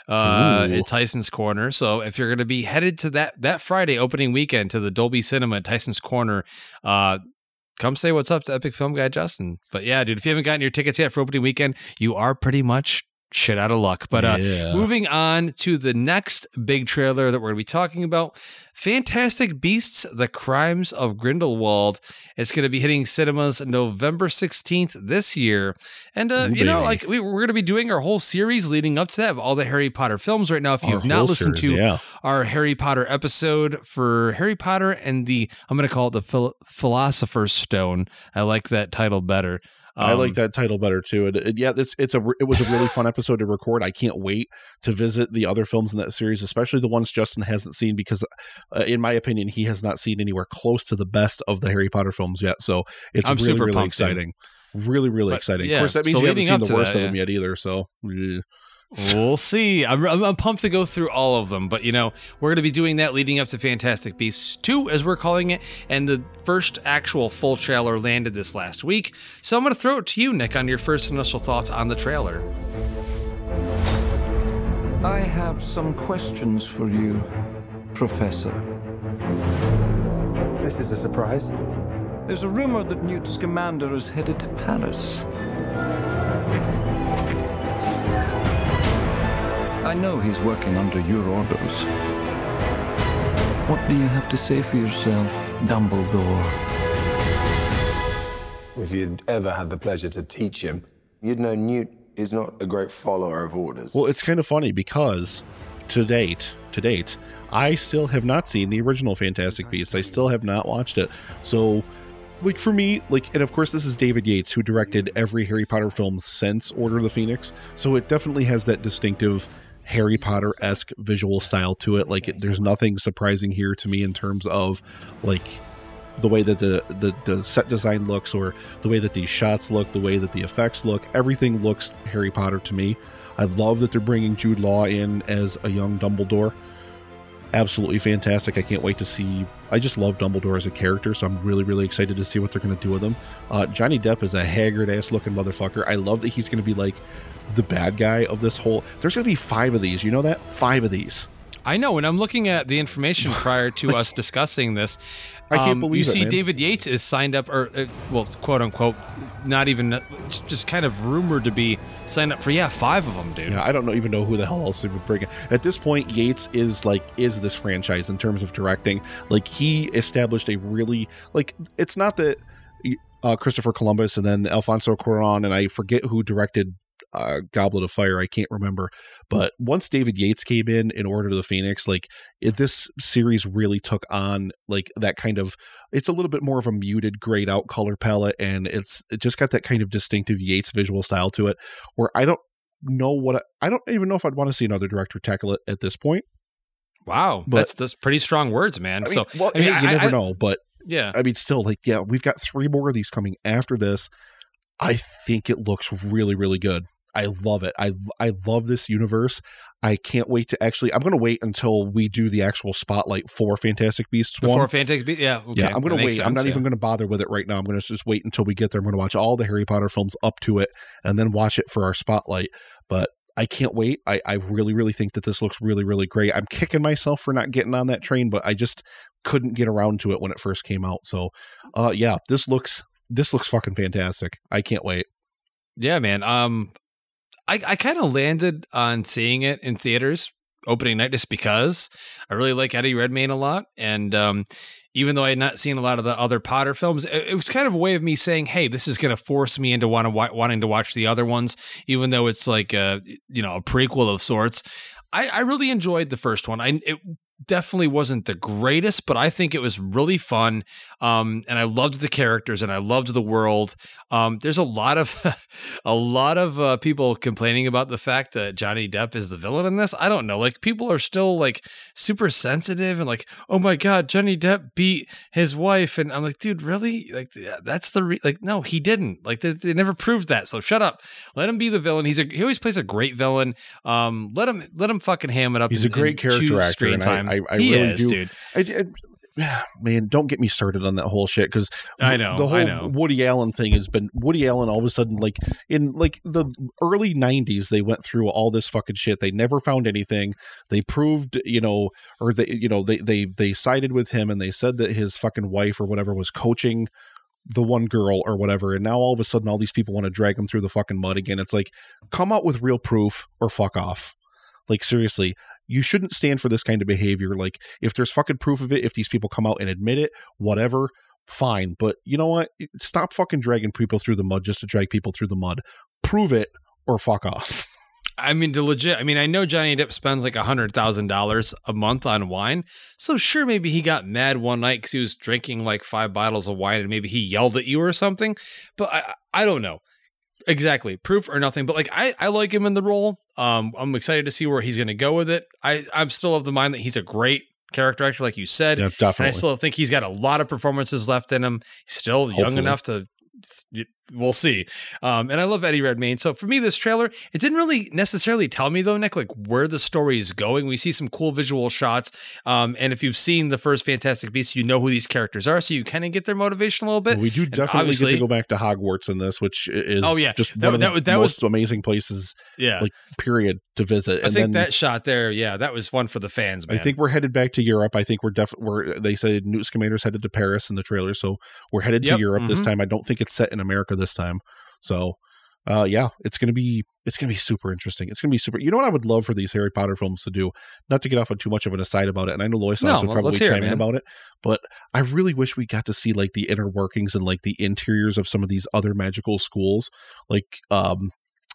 uh, Ooh. at Tyson's Corner. So if you're going to be headed to that that Friday opening weekend to the Dolby Cinema at Tyson's Corner, uh, come say what's up to Epic Film Guy Justin. But yeah, dude, if you haven't gotten your tickets yet for opening weekend, you are pretty much shit out of luck. But uh, Yeah. moving on to the next big trailer that we're going to be talking about, Fantastic Beasts: The Crimes of Grindelwald. It's going to be hitting cinemas November sixteenth this year. And, uh, Ooh, you know, baby. like we, we're going to be doing our whole series leading up to that of all the Harry Potter films right now. If Our you've not whole listened series, to yeah. our Harry Potter episode for Harry Potter and the, I'm going to call it the Phil- Philosopher's Stone. I like that title better. I like Um, that title better too. It, it- yeah, it's it's a it was a really fun episode to record. I can't wait to visit the other films in that series, especially the ones Justin hasn't seen, because, uh, in my opinion, he has not seen anywhere close to the best of the Harry Potter films yet. So it's I'm really super really pumped, dude. exciting, really really But, exciting. yeah, Of course, that means so you haven't leading seen up the to worst that, of them yeah. yet either. So eh. We'll see. I'm, I'm, I'm pumped to go through all of them, but you know, we're going to be doing that leading up to Fantastic Beasts two, as we're calling it, and the first actual full trailer landed this last week. So I'm going to throw it to you, Nick, on your first initial thoughts on the trailer. I have some questions for you, Professor. This is a surprise. There's a rumor that Newt Scamander is headed to Paris. I know he's working under your orders. What do you have to say for yourself, Dumbledore? If you'd ever had the pleasure to teach him, you'd know Newt is not a great follower of orders. Well, it's kind of funny because to date, to date, I still have not seen the original Fantastic Beasts. I still have not watched it. So, like for me, like, and of course this is David Yates, who directed every Harry Potter film since Order of the Phoenix. So it definitely has that distinctive Harry Potter-esque visual style to it. Like, it, there's nothing surprising here to me in terms of like the way that the, the the set design looks, or the way that these shots look, the way that the effects look. Everything looks Harry Potter to me. I love that they're bringing Jude Law in as a young Dumbledore. Absolutely fantastic. I can't wait to see. I just love Dumbledore as a character, so I'm really, really excited to see what they're going to do with him. Uh, Johnny Depp is a haggard-ass looking motherfucker. I love that he's going to be like the bad guy of this whole. There's going to be five of these. You know that? Five of these. I know. When I'm looking at the information prior to us discussing this, I can't um, believe you it, see man. David Yates is signed up, or uh, well, quote unquote, not even uh, just kind of rumored to be signed up for yeah five of them, dude. Yeah, I don't know, even know who the hell else they would bring in. At this point, Yates is like is this franchise in terms of directing. Like he established a really like it's not that uh, Christopher Columbus and then Alfonso Cuarón and I forget who directed uh, Goblet of Fire. I can't remember. But once David Yates came in in Order of the Phoenix, like it, this series really took on like that kind of, it's a little bit more of a muted grayed out color palette. And it's it just got that kind of distinctive Yates visual style to it where I don't know what, I, I don't even know if I'd want to see another director tackle it at this point. Wow. But, that's, that's pretty strong words, man. I mean, so well, I mean, hey, you I, never I, know, but yeah, I mean, still like, yeah, we've got three more of these coming after this. I think it looks really, really good. I love it. I I love this universe. I can't wait to actually. I'm going to wait until we do the actual spotlight for Fantastic Beasts before one. Fantastic Beasts. Yeah, okay. Yeah, I'm going to wait. Sense, I'm not yeah. even going to bother with it right now. I'm going to just wait until we get there. I'm going to watch all the Harry Potter films up to it, and then watch it for our spotlight. But I can't wait. I I really really think that this looks really really great. I'm kicking myself for not getting on that train, but I just couldn't get around to it when it first came out. So, uh, yeah, this looks this looks fucking fantastic. I can't wait. Yeah, man. Um, I, I kind of landed on seeing it in theaters opening night just because I really like Eddie Redmayne a lot. And um, even though I had not seen a lot of the other Potter films, it, it was kind of a way of me saying, hey, this is going to force me into want to, wanting to watch the other ones, even though it's like a, you know, a prequel of sorts. I, I really enjoyed the first one. I it definitely wasn't the greatest, but I think it was really fun. Um, and I loved the characters and I loved the world. Um, there's a lot of a lot of uh, people complaining about the fact that Johnny Depp is the villain in this. I don't know. Like people are still like super sensitive and like, oh my God, Johnny Depp beat his wife. And I'm like, dude, really? Like that's the re- like, no, he didn't. Like they, they never proved that. So shut up. Let him be the villain. He's a, he always plays a great villain. Um, let him let him fucking ham it up. He's and, a great character actor. Screen And time. I, I, I he really is, do. dude. I, I, man, don't get me started on that whole shit because I know the whole I know. Woody Allen thing has been Woody Allen. All of a sudden, like in like the early nineties, they went through all this fucking shit. They never found anything. They proved, you know, or they, you know, they they they sided with him and they said that his fucking wife or whatever was coaching the one girl or whatever. And now all of a sudden, all these people want to drag him through the fucking mud again. It's like, come out with real proof or fuck off. Like seriously. You shouldn't stand for this kind of behavior. Like, if there's fucking proof of it, if these people come out and admit it, whatever, fine. But you know what? Stop fucking dragging people through the mud just to drag people through the mud. Prove it or fuck off. I mean, to legit, I mean, I know Johnny Depp spends like one hundred thousand dollars a month on wine. So sure, maybe he got mad one night because he was drinking like five bottles of wine and maybe he yelled at you or something. But I, I don't know. Exactly. Proof or nothing. But like, I, I like him in the role. Um, I'm excited to see where he's going to go with it. I, I'm still of the mind that he's a great character actor, like you said. Yeah, definitely. And I still think he's got a lot of performances left in him. He's still young Hopefully. enough to, we'll see. Um, and I love Eddie Redmayne. So for me, this trailer, it didn't really necessarily tell me though, Nick, like where the story is going. We see some cool visual shots. Um, and if you've seen the first Fantastic Beasts, you know who these characters are. So you kind of get their motivation a little bit. We do And definitely get to go back to Hogwarts in this, which is Oh, yeah. just That- one of that the was- that most was- amazing places, Yeah. like period, to visit. I And think then that shot there, yeah, that was fun for the fans, man. I think we're headed back to Europe. I think we're definitely, we're, they said Newt Scamander's headed to Paris in the trailer. So we're headed Yep. to Europe this Mhm. time. I don't think it's set in America this time. So, uh, yeah, it's going to be, it's going to be super interesting. It's going to be super, you know what I would love for these Harry Potter films to do, not to get off on too much of an aside about it. And I know Lois No, would well, probably let's hear it, chime in man. about it, but I really wish we got to see like the inner workings and like the interiors of some of these other magical schools. Like, um,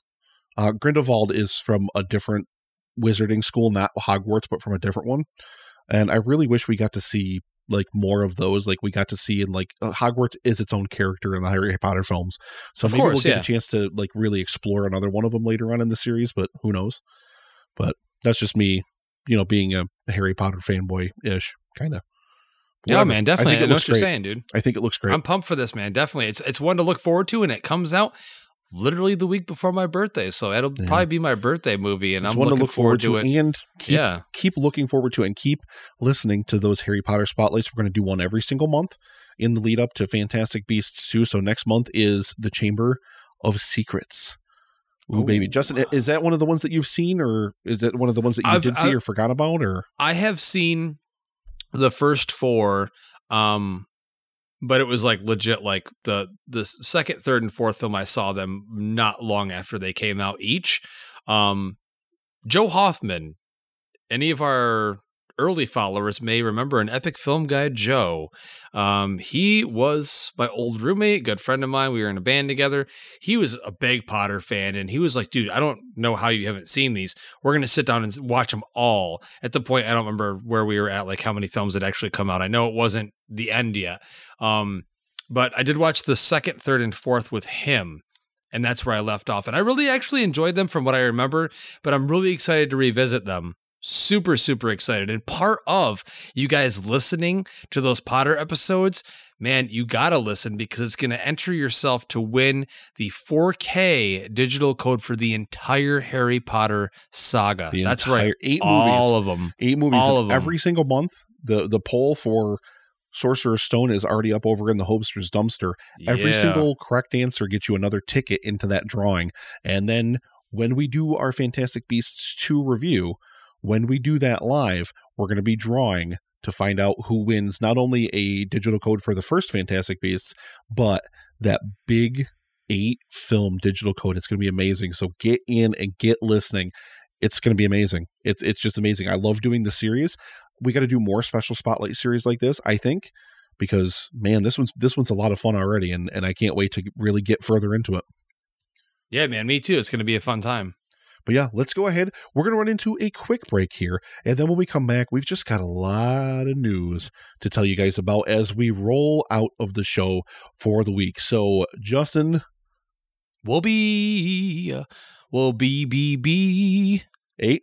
uh, Grindelwald is from a different wizarding school, not Hogwarts, but from a different one. And I really wish we got to see like more of those. Like we got to see in like uh, Hogwarts is its own character in the Harry Potter films. So Of maybe course, we'll get yeah. a chance to like really explore another one of them later on in the series, but who knows? But that's just me, you know, being a Harry Potter fanboy ish kind of. Yeah, man, definitely. I, think it know looks what you're great. saying, dude. I think it looks great. I'm pumped for this, man. Definitely. It's it's one to look forward to, and it comes out literally the week before my birthday. So it'll Yeah. probably be my birthday movie, and It's I'm one looking to look forward to, it. and keep, Yeah. keep looking forward to it, and keep listening to those Harry Potter spotlights. We're going to do one every single month in the lead up to Fantastic Beasts two. So next month is the Chamber of Secrets. Ooh, baby. Justin, is that one of the ones that you've seen, or is that one of the ones that you I've, did see I've, or forgot about? Or I have seen the first four, um, but it was like legit, like the the second, third, and fourth film I saw them not long after they came out each. Um, Joe Hoffman, any of our early followers may remember an Epic Film Guy Joe. Um, he was my old roommate, good friend of mine. We were in a band together. He was a big Potter fan, and he was like, dude, I don't know how you haven't seen these. We're going to sit down and watch them all. At the point, I don't remember where we were at, like how many films had actually come out. I know it wasn't the end yet. Um, but I did watch the second, third, and fourth with him. And that's where I left off. And I really actually enjoyed them from what I remember, but I'm really excited to revisit them. Super, super excited. And part of you guys listening to those Potter episodes, man, you got to listen because it's going to enter yourself to win the four K digital code for the entire Harry Potter saga. The That's entire, right. Eight all movies. of them. Eight movies. All of them. Every single month, the, the poll for Sorcerer's Stone is already up over in the Hopster's dumpster. Every Yeah. single correct answer gets you another ticket into that drawing. And then when we do our Fantastic Beasts two review, when we do that live, we're going to be drawing to find out who wins not only a digital code for the first Fantastic Beasts, but that big eight film digital code. It's going to be amazing. So get in and get listening. It's going to be amazing. It's it's just amazing. I love doing the series. We got to do more special spotlight series like this, I think, because man, this one's this one's a lot of fun already, and and I can't wait to really get further into it. Yeah, man, me too. It's going to be a fun time. But yeah, let's go ahead. We're going to run into a quick break here. And then when we come back, we've just got a lot of news to tell you guys about as we roll out of the show for the week. So, Justin. We'll be, we'll be, be, be. Eight?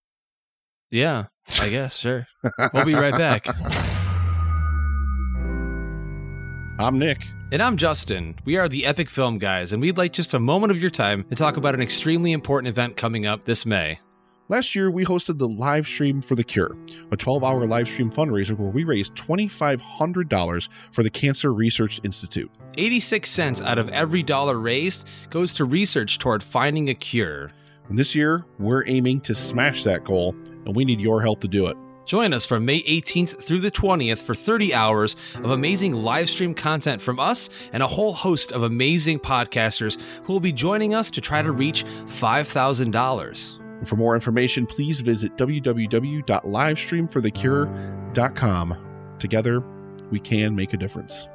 Yeah, I guess, sure. We'll be right back. I'm Nick. And I'm Justin. We are the Epic Film Guys, and we'd like just a moment of your time to talk about an extremely important event coming up this May. Last year, we hosted the live stream for The Cure, a twelve-hour live stream fundraiser where we raised two thousand five hundred dollars for the Cancer Research Institute. eighty-six cents out of every dollar raised goes to research toward finding a cure. And this year, we're aiming to smash that goal, and we need your help to do it. Join us from May eighteenth through the twentieth for thirty hours of amazing live stream content from us and a whole host of amazing podcasters who will be joining us to try to reach five thousand dollars. For more information, please visit w w w dot livestream for the cure dot com. Together, we can make a difference.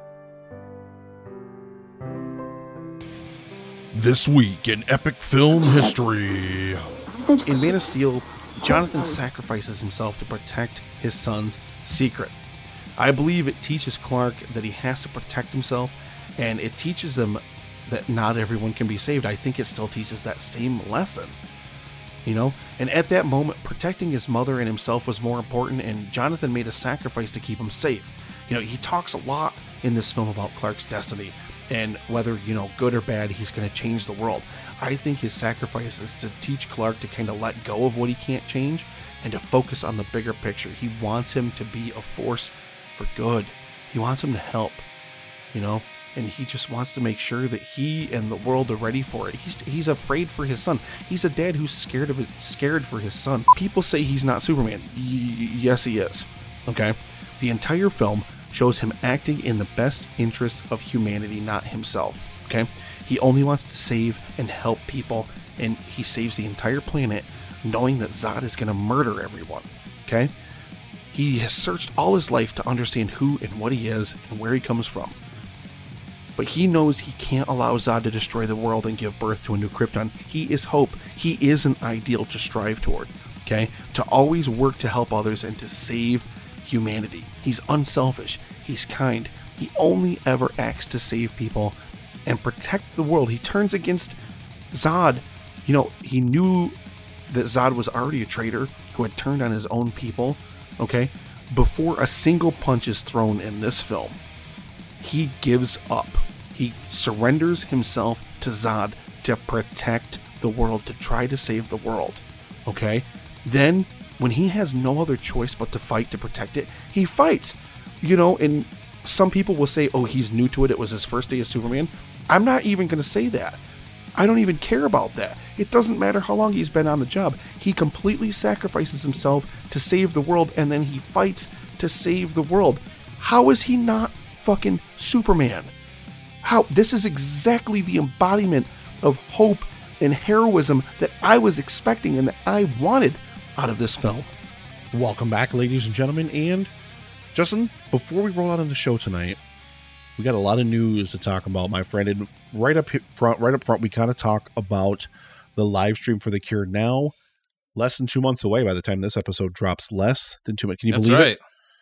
This week in Epic Film History. In Man of Steel, Jonathan sacrifices himself to protect his son's secret. I believe it teaches Clark that he has to protect himself, and it teaches him that not everyone can be saved. I think it still teaches that same lesson. You know, and at that moment, protecting his mother and himself was more important, and Jonathan made a sacrifice to keep him safe. You know, he talks a lot in this film about Clark's destiny, and whether, you know, good or bad, he's going to change the world. I think his sacrifice is to teach Clark to kind of let go of what he can't change and to focus on the bigger picture. He wants him to be a force for good. He wants him to help, you know, and he just wants to make sure that he and the world are ready for it. He's he's afraid for his son. He's a dad who's scared of it, scared for his son. People say he's not Superman. Y- yes, he is. Okay, the entire film shows him acting in the best interests of humanity, not himself. Okay, he only wants to save and help people, and he saves the entire planet, knowing that Zod is going to murder everyone. Okay, he has searched all his life to understand who and what he is and where he comes from. But he knows he can't allow Zod to destroy the world and give birth to a new Krypton. He is hope. He is an ideal to strive toward, okay? To always work to help others and to save humanity. He's unselfish. He's kind. He only ever acts to save people and protect the world. He turns against Zod. You know, he knew that Zod was already a traitor who had turned on his own people, okay? Before a single punch is thrown in this film, he gives up. He surrenders himself to Zod to protect the world, to try to save the world. Okay? Then, when he has no other choice but to fight to protect it, he fights. You know, and some people will say, oh, he's new to it. It was his first day as Superman. I'm not even going to say that. I don't even care about that. It doesn't matter how long he's been on the job. He completely sacrifices himself to save the world, and then he fights to save the world. How is he not fucking Superman? How? This is exactly the embodiment of hope and heroism that I was expecting and that I wanted out of this film. Welcome back, ladies and gentlemen. And Justin, before we roll out on the show tonight, we got a lot of news to talk about, my friend. And right up front, right up front, we kind of talk about the live stream for The Cure now, less than two months away by the time this episode drops. Less than two months. Can you That's believe right. it?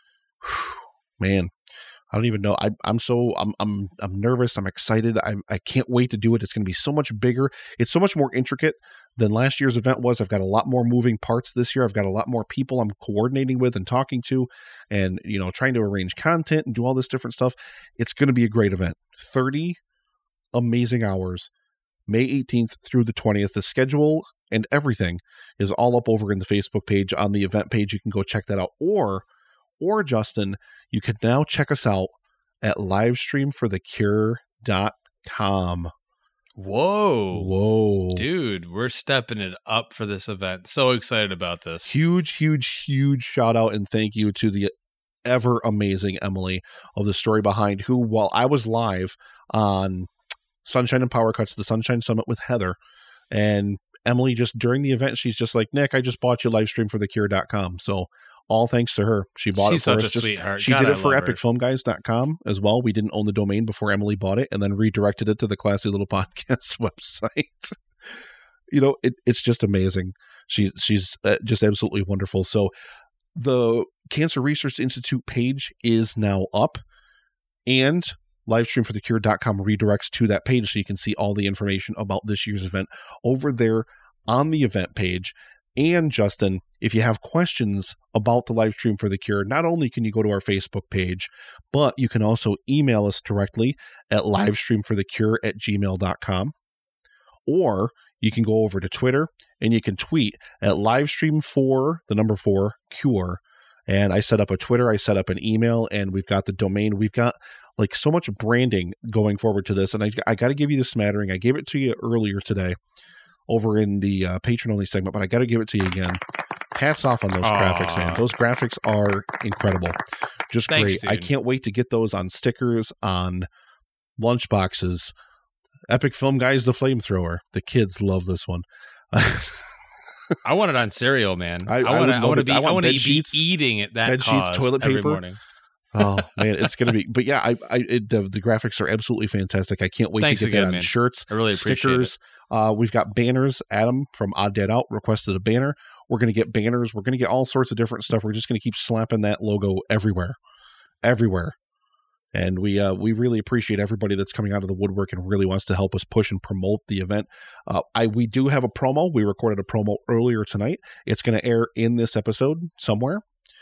Man, I don't even know. I, I'm so I'm I'm I'm nervous. I'm excited. I I can't wait to do it. It's going to be so much bigger. It's so much more intricate than last year's event was. I've got a lot more moving parts this year. I've got a lot more people I'm coordinating with and talking to, and you know, trying to arrange content and do all this different stuff. It's going to be a great event. thirty amazing hours, May eighteenth through the twentieth. The schedule and everything is all up over in the Facebook page. On the event page, you can go check that out. Or, or Justin, you can now check us out at livestream for the cure dot com. Whoa. Whoa. Dude, we're stepping it up for this event. So excited about this. Huge, huge, huge shout out and thank you to the ever amazing Emily of The Story Behind, who, while I was live on Sunshine and Power Cuts, the Sunshine Summit with Heather, and Emily, just during the event, she's just like, Nick, I just bought you livestream for the cure dot com. So all thanks to her. She bought She's it for such us. a Just, sweetheart. she God, did I it for love epic her. film guys dot com as well. We didn't own the domain before Emily bought it, and then redirected it to the Classy Little Podcast website. You know, it, it's just amazing. She, she's uh, just absolutely wonderful. So the Cancer Research Institute page is now up, and livestream for the cure dot com redirects to that page so you can see all the information about this year's event over there on the event page. And Justin, if you have questions about the live stream for The Cure, not only can you go to our Facebook page, but you can also email us directly at livestream for the cure at gmail dot com. Or you can go over to Twitter and you can tweet at livestream for the number four cure. And I set up a Twitter, I set up an email, and we've got the domain. We've got like so much branding going forward to this. And I, I got to give you the smattering. I gave it to you earlier today over in the uh, patron only segment, but I got to give it to you again. Hats off on those Aww. graphics, man. Those graphics are incredible. Just Thanks, great. I dude. can't wait to get those on stickers, on lunch boxes. Epic Film Guys, the Flamethrower. The kids love this one. I want it on cereal, man. I- I, I want would to. I love want to it. be. I I want want to bed be sheets, eating it. That bed sheets, cause toilet every paper. morning. Oh man, it's gonna be. But yeah, I, I it, the the graphics are absolutely fantastic. I can't wait Thanks to get again, that on man. shirts, I really appreciate stickers. it. Uh, we've got banners. Adam from Odd Dad Out requested a banner. We're gonna get banners. We're gonna get all sorts of different stuff. We're just gonna keep slapping that logo everywhere, everywhere. And we uh, we really appreciate everybody that's coming out of the woodwork and really wants to help us push and promote the event. Uh, I we do have a promo. We recorded a promo earlier tonight. It's going to air in this episode somewhere,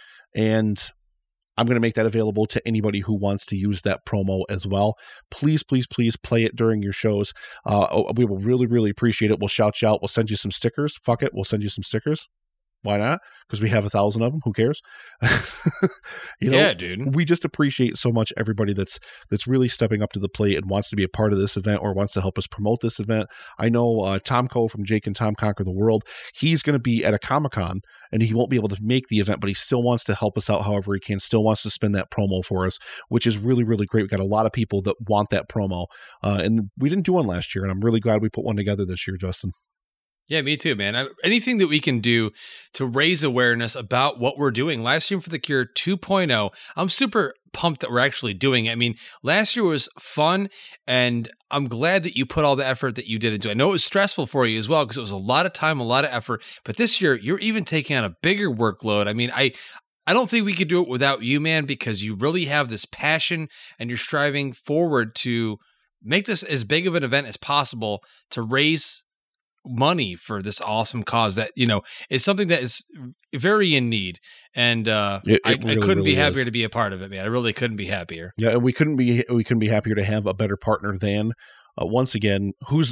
and I'm going to make that available to anybody who wants to use that promo as well. Please, please, please play it during your shows. Uh, we will really, really appreciate it. We'll shout you out. We'll send you some stickers. Fuck it. We'll send you some stickers. Why not? Because we have a thousand of them. Who cares? you know, Yeah, dude. We just appreciate so much everybody that's that's really stepping up to the plate and wants to be a part of this event or wants to help us promote this event. I know uh, Tom Coe from Jake and Tom Conquer the World. He's going to be at a Comic-Con and he won't be able to make the event, but he still wants to help us out however he can. Still wants to spin that promo for us, which is really, really great. We got a lot of people that want that promo, uh, and we didn't do one last year, and I'm really glad we put one together this year, Justin. Yeah, me too, man. I, anything that we can do to raise awareness about what we're doing, Livestream for the Cure two point oh, I'm super pumped that we're actually doing it. I mean, last year was fun, and I'm glad that you put all the effort that you did into it. I know it was stressful for you as well because it was a lot of time, a lot of effort, but this year you're even taking on a bigger workload. I mean, I I don't think we could do it without you, man, because you really have this passion and you're striving forward to make this as big of an event as possible to raise money for this awesome cause that, you know, is something that is very in need. And uh, It- it I, really, I couldn't be really happier is. to be a part of it, man. I really couldn't be happier. Yeah, and we couldn't be we couldn't be happier to have a better partner than uh, once again, who's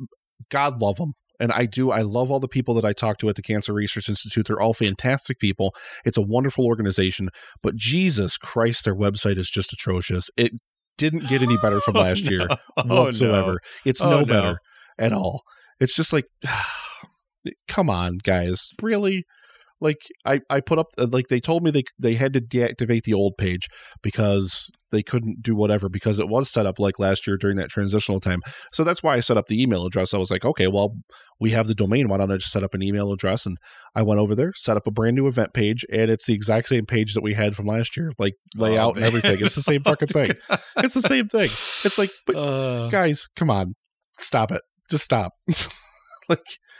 God love them. And I do. I love all the people that I talk to at the Cancer Research Institute. They're all fantastic people. It's a wonderful organization. But Jesus Christ, their website is just atrocious. It didn't get any better from last year Oh, whatsoever. no. It's Oh, no no. better. at all. It's just like, come on, guys, really? Like I, I put up, like they told me they they had to deactivate the old page because they couldn't do whatever because it was set up like last year during that transitional time. So that's why I set up the email address. I was like, okay, well, we have the domain. Why don't I just set up an email address? And I went over there, set up a brand new event page, and it's the exact same page that we had from last year, like layout oh, and everything. It's the same fucking thing. It's the same thing. It's like, but uh, guys, come on, stop it. Just stop. Like,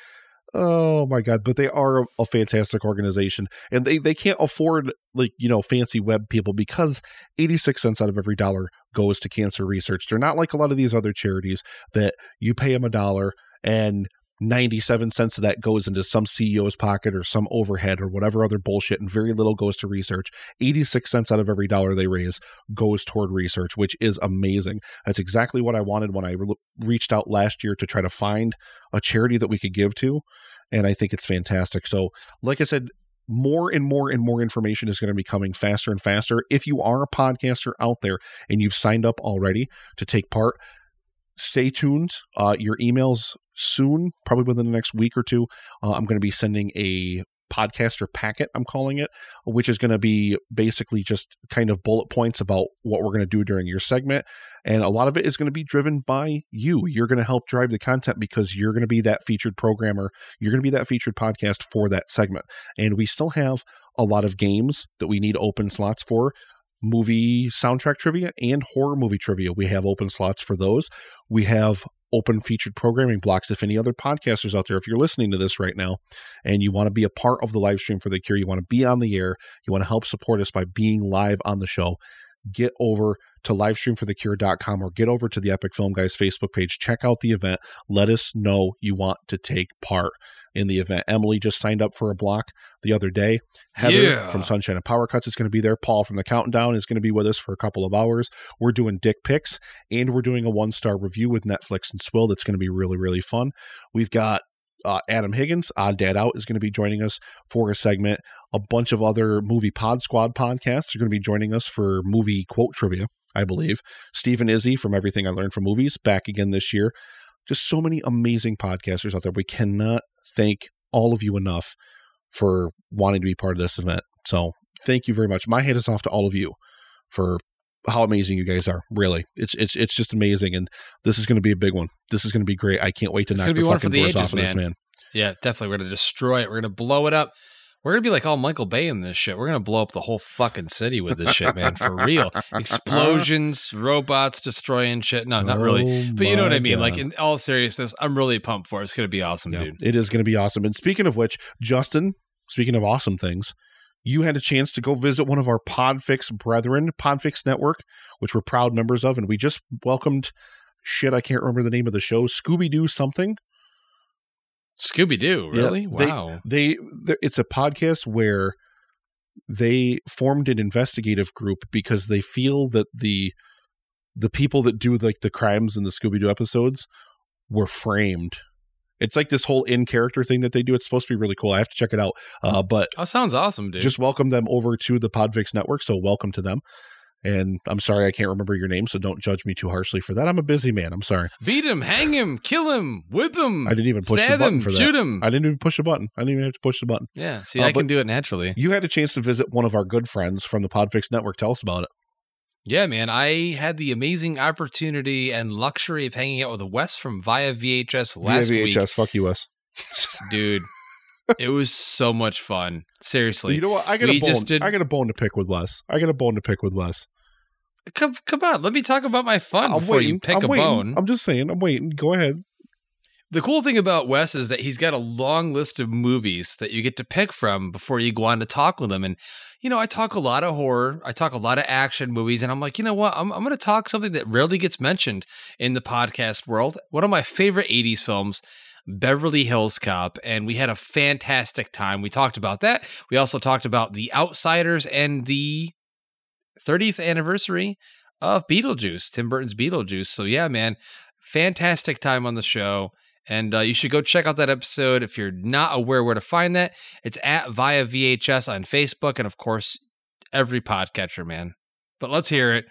oh my God, but they are a, a fantastic organization, and they, they can't afford like, you know, fancy web people because eighty-six cents out of every dollar goes to cancer research. They're not like a lot of these other charities that you pay them a dollar and ninety-seven cents of that goes into some C E O's pocket or some overhead or whatever other bullshit, and very little goes to research. eighty-six cents out of every dollar they raise goes toward research, which is amazing. That's exactly what I wanted when I re- reached out last year to try to find a charity that we could give to, and I think it's fantastic. So, like I said, more and more and more information is going to be coming faster and faster. If you are a podcaster out there and you've signed up already to take part, stay tuned. Uh, your emails soon, probably within the next week or two. Uh, I'm going to be sending a podcaster packet, I'm calling it, which is going to be basically just kind of bullet points about what we're going to do during your segment. And a lot of it is going to be driven by you. You're going to help drive the content because you're going to be that featured programmer. You're going to be that featured podcast for that segment. And we still have a lot of games that we need open slots for. Movie soundtrack trivia and horror movie trivia. We have open slots for those. We have open featured programming blocks. If any other podcasters out there, if you're listening to this right now and you want to be a part of the live stream for The Cure, you want to be on the air, you want to help support us by being live on the show, get over to livestream for the cure dot com or get over to the Epic Film Guys Facebook page. Check out the event. Let us know you want to take part in the event. Emily just signed up for a block the other day. Heather yeah. from Sunshine and Power Cuts is going to be there. Paul from The Countdown is going to be with us for a couple of hours. We're doing dick pics, and we're doing a one-star review with Netflix and Swill. That's going to be really, really fun. We've got uh, Adam Higgins, Odd Dad Out, is going to be joining us for a segment. A bunch of other Movie Pod Squad podcasts are going to be joining us for movie quote trivia, I believe. Stephen Izzy from Everything I Learned from Movies, back again this year. Just so many amazing podcasters out there. We cannot thank all of you enough for wanting to be part of this event. So thank you very much. My hat is off to all of you for how amazing you guys are. Really, it's it's it's just amazing, and this is going to be a big one. This is going to be great. I can't wait to it's knock the fucking the doors ages, off of this, man. Yeah, definitely. We're going to destroy it. We're going to blow it up. We're going to be like all Michael Bay in this shit. We're going to blow up the whole fucking city with this shit, man, for real. Explosions, robots destroying shit. No, not really. But you know what I mean? God. Like, in all seriousness, I'm really pumped for it. It's going to be awesome, yeah, dude. It is going to be awesome. And speaking of which, Justin, speaking of awesome things, you had a chance to go visit one of our Podfix brethren, Podfix Network, which we're proud members of. And we just welcomed, shit, I can't remember the name of the show, Scooby-Doo something. Scooby-Doo, really? Yeah, wow. They, they, it's a podcast where they formed an investigative group because they feel that the the people that do like the crimes in the Scooby-Doo episodes were framed. It's like this whole in-character thing that they do. It's supposed to be really cool. I have to check it out. Uh, but that sounds awesome, dude. Just welcome them over to the Podfix Network. So welcome to them. And I'm sorry I can't remember your name, so don't judge me too harshly for that. I'm a busy man. I'm sorry. Beat him, hang him, kill him, whip him. I didn't even push the button him, for that. Shoot him. I didn't even push a button. I didn't even have to push the button. Yeah, see, uh, I can do it naturally. You had a chance to visit one of our good friends from the Podfix Network. Tell us about it. Yeah, man. I had the amazing opportunity and luxury of hanging out with Wes from Via V H S last Via V H S, week. Fuck you, Wes. Dude. It was so much fun. Seriously. You know what? I got we a bone. Just did... I got a bone to pick with Wes. I got a bone to pick with Wes. Come, come on. Let me talk about my fun I'm before waiting. you pick I'm a waiting. bone. I'm just saying. I'm waiting. Go ahead. The cool thing about Wes is that he's got a long list of movies that you get to pick from before you go on to talk with him. And, you know, I talk a lot of horror. I talk a lot of action movies. And I'm like, you know what? I'm, I'm going to talk something that rarely gets mentioned in the podcast world. One of my favorite eighties films, Beverly Hills Cop, and we had a fantastic time. We talked about that. We also talked about The Outsiders and the thirtieth anniversary of Beetlejuice, Tim Burton's Beetlejuice. So yeah, man, fantastic time on the show. And uh, you should go check out that episode. If you're not aware where to find that, it's at Via V H S on Facebook and, of course, every podcatcher, man. But let's hear it.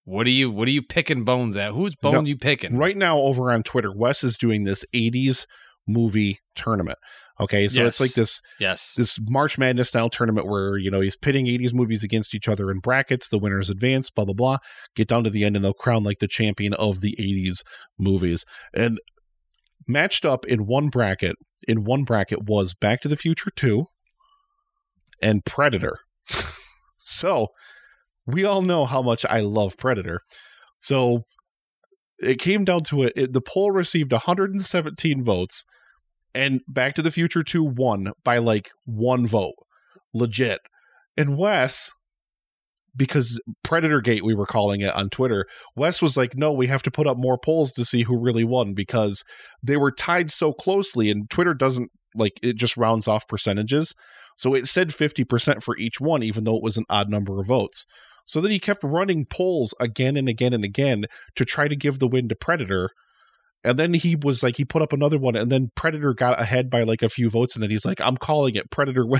What are you What are you picking bones at? Whose bone No, you picking? Right now, over on Twitter, Wes is doing this eighties movie tournament. Okay, so Yes. it's like this Yes. this March Madness style tournament where, you know, he's pitting eighties movies against each other in brackets. The winners advance, blah, blah, blah. Get down to the end and they'll crown like the champion of the eighties movies. And matched up in one bracket, in one bracket was Back to the Future two and Predator. So we all know how much I love Predator. So it came down to it. it the poll received one hundred seventeen votes. And Back to the Future two won by like one vote. Legit. And Wes, because Predator Gate, we were calling it on Twitter, Wes was like, no, we have to put up more polls to see who really won because they were tied so closely. And Twitter doesn't, like, it just rounds off percentages. So it said fifty percent for each one, even though it was an odd number of votes. So then he kept running polls again and again and again to try to give the win to Predator. And then he was like, he put up another one, and then Predator got ahead by like a few votes, and then he's like, I'm calling it, Predator wins.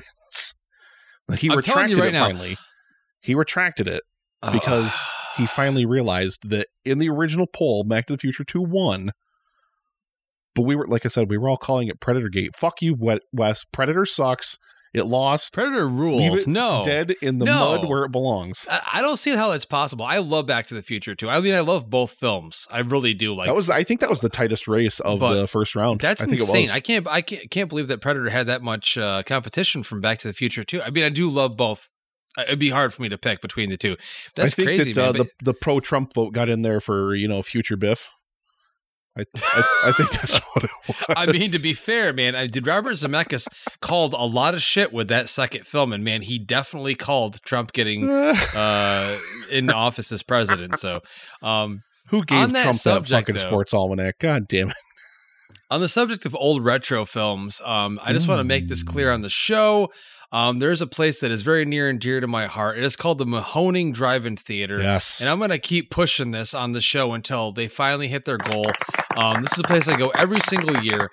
He I'm telling retracted you right it now. finally. He retracted it because he finally realized that in the original poll, Back to the Future two won. But we were, like I said, we were all calling it Predator Gate. Fuck you, Wes. Predator sucks. It lost. Predator rules. Leave it no. dead in the No. mud where it belongs. I, I don't see how that's possible. I love Back to the Future too. I mean, I love both films. I really do. Like That was, I think that was the tightest race of But the first round. That's I think insane. It was. I can't. I can't. Can't believe that Predator had that much uh, competition from Back to the Future too. I mean, I do love both. It'd be hard for me to pick between the two. That's I think crazy, that, uh, man. the the pro Trump vote got in there for, you know, future Biff. I I, I think that's what it was. I mean, to be fair, man, I, did Robert Zemeckis called a lot of shit with that second film, and man, he definitely called Trump getting uh, in office as president. So, um, who gave on that Trump subject, that fucking though, sports almanac? God damn it! On the subject of old retro films, um, I just want to make this clear on the show. Um, there's a place that is very near and dear to my heart. It is called the Mahoning Drive-In Theater. Yes. And I'm going to keep pushing this on the show until they finally hit their goal. Um, this is a place I go every single year.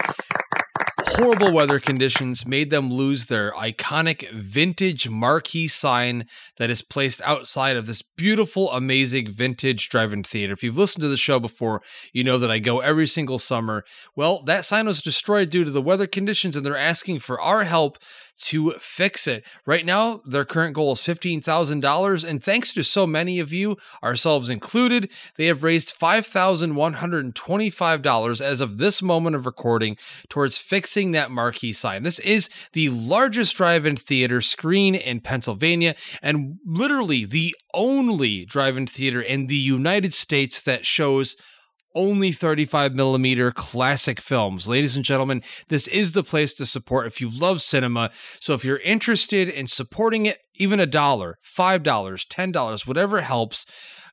Horrible weather conditions made them lose their iconic vintage marquee sign that is placed outside of this beautiful, amazing vintage drive-in theater. If you've listened to the show before, you know that I go every single summer. Well, that sign was destroyed due to the weather conditions, and they're asking for our help to fix it. Right now, their current goal is fifteen thousand dollars, and thanks to so many of you, ourselves included, they have raised five thousand one hundred twenty-five dollars as of this moment of recording towards fixing that marquee sign. This is the largest drive-in theater screen in Pennsylvania, and literally the only drive-in theater in the United States that shows only thirty-five millimeter classic films. Ladies and gentlemen, this is the place to support if you love cinema. So if you're interested in supporting it, even a dollar, five dollars, ten dollars, whatever helps,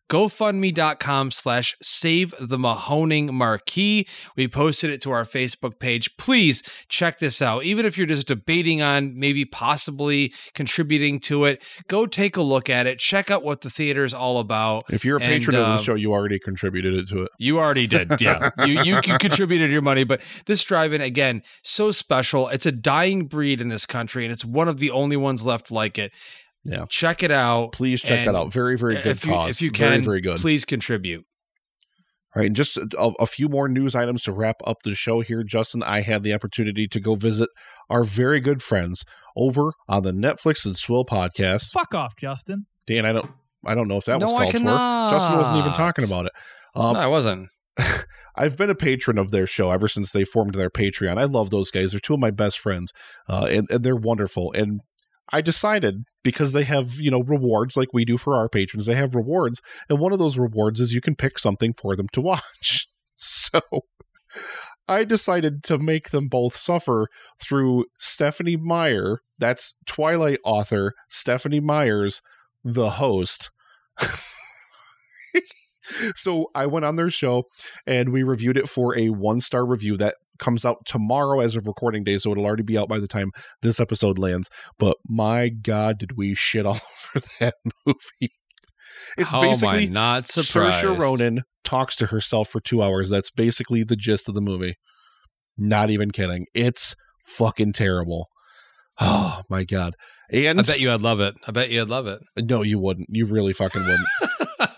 GoFundMe.com slash Save the Mahoning Marquee. We posted it to our Facebook page. Please check this out. Even if you're just debating on maybe possibly contributing to it, go take a look at it. Check out what the theater is all about. If you're a And, patron of uh, the show, you already contributed it to it. You already did, yeah. you, you you contributed your money, but this drive-in, again, so special. It's a dying breed in this country, and it's one of the only ones left like it. Yeah. Check it out. Please check that And out. Very, very good if you, cause. If you Very, can, very good. please contribute. All right, and just a, a few more news items to wrap up the show here. Justin, I had the opportunity to go visit our very good friends over on the Netflix and Swill podcast. Fuck off, Justin. Dan, I don't, I don't know if that No, was I called for. cannot. Justin wasn't even talking about it. Um, no, I wasn't. I've been a patron of their show ever since they formed their Patreon. I love those guys. They're two of my best friends, uh, and, and they're wonderful. And I decided, because they have, you know, rewards like we do for our patrons, they have rewards. And one of those rewards is you can pick something for them to watch. So I decided to make them both suffer through Stephenie Meyer. That's Twilight author Stephenie Meyer's The Host. So I went on their show and we reviewed it for a one-star review that comes out tomorrow as of recording day, so it'll already be out by the time this episode lands. But my God, did we shit all over that movie. It's How basically am I not surprised? Saoirse Ronan talks to herself for two hours. That's basically the gist of the movie. Not even kidding. It's fucking terrible. Oh my God. And I bet you I'd love it. I bet you I'd love it. No, you wouldn't. You really fucking wouldn't.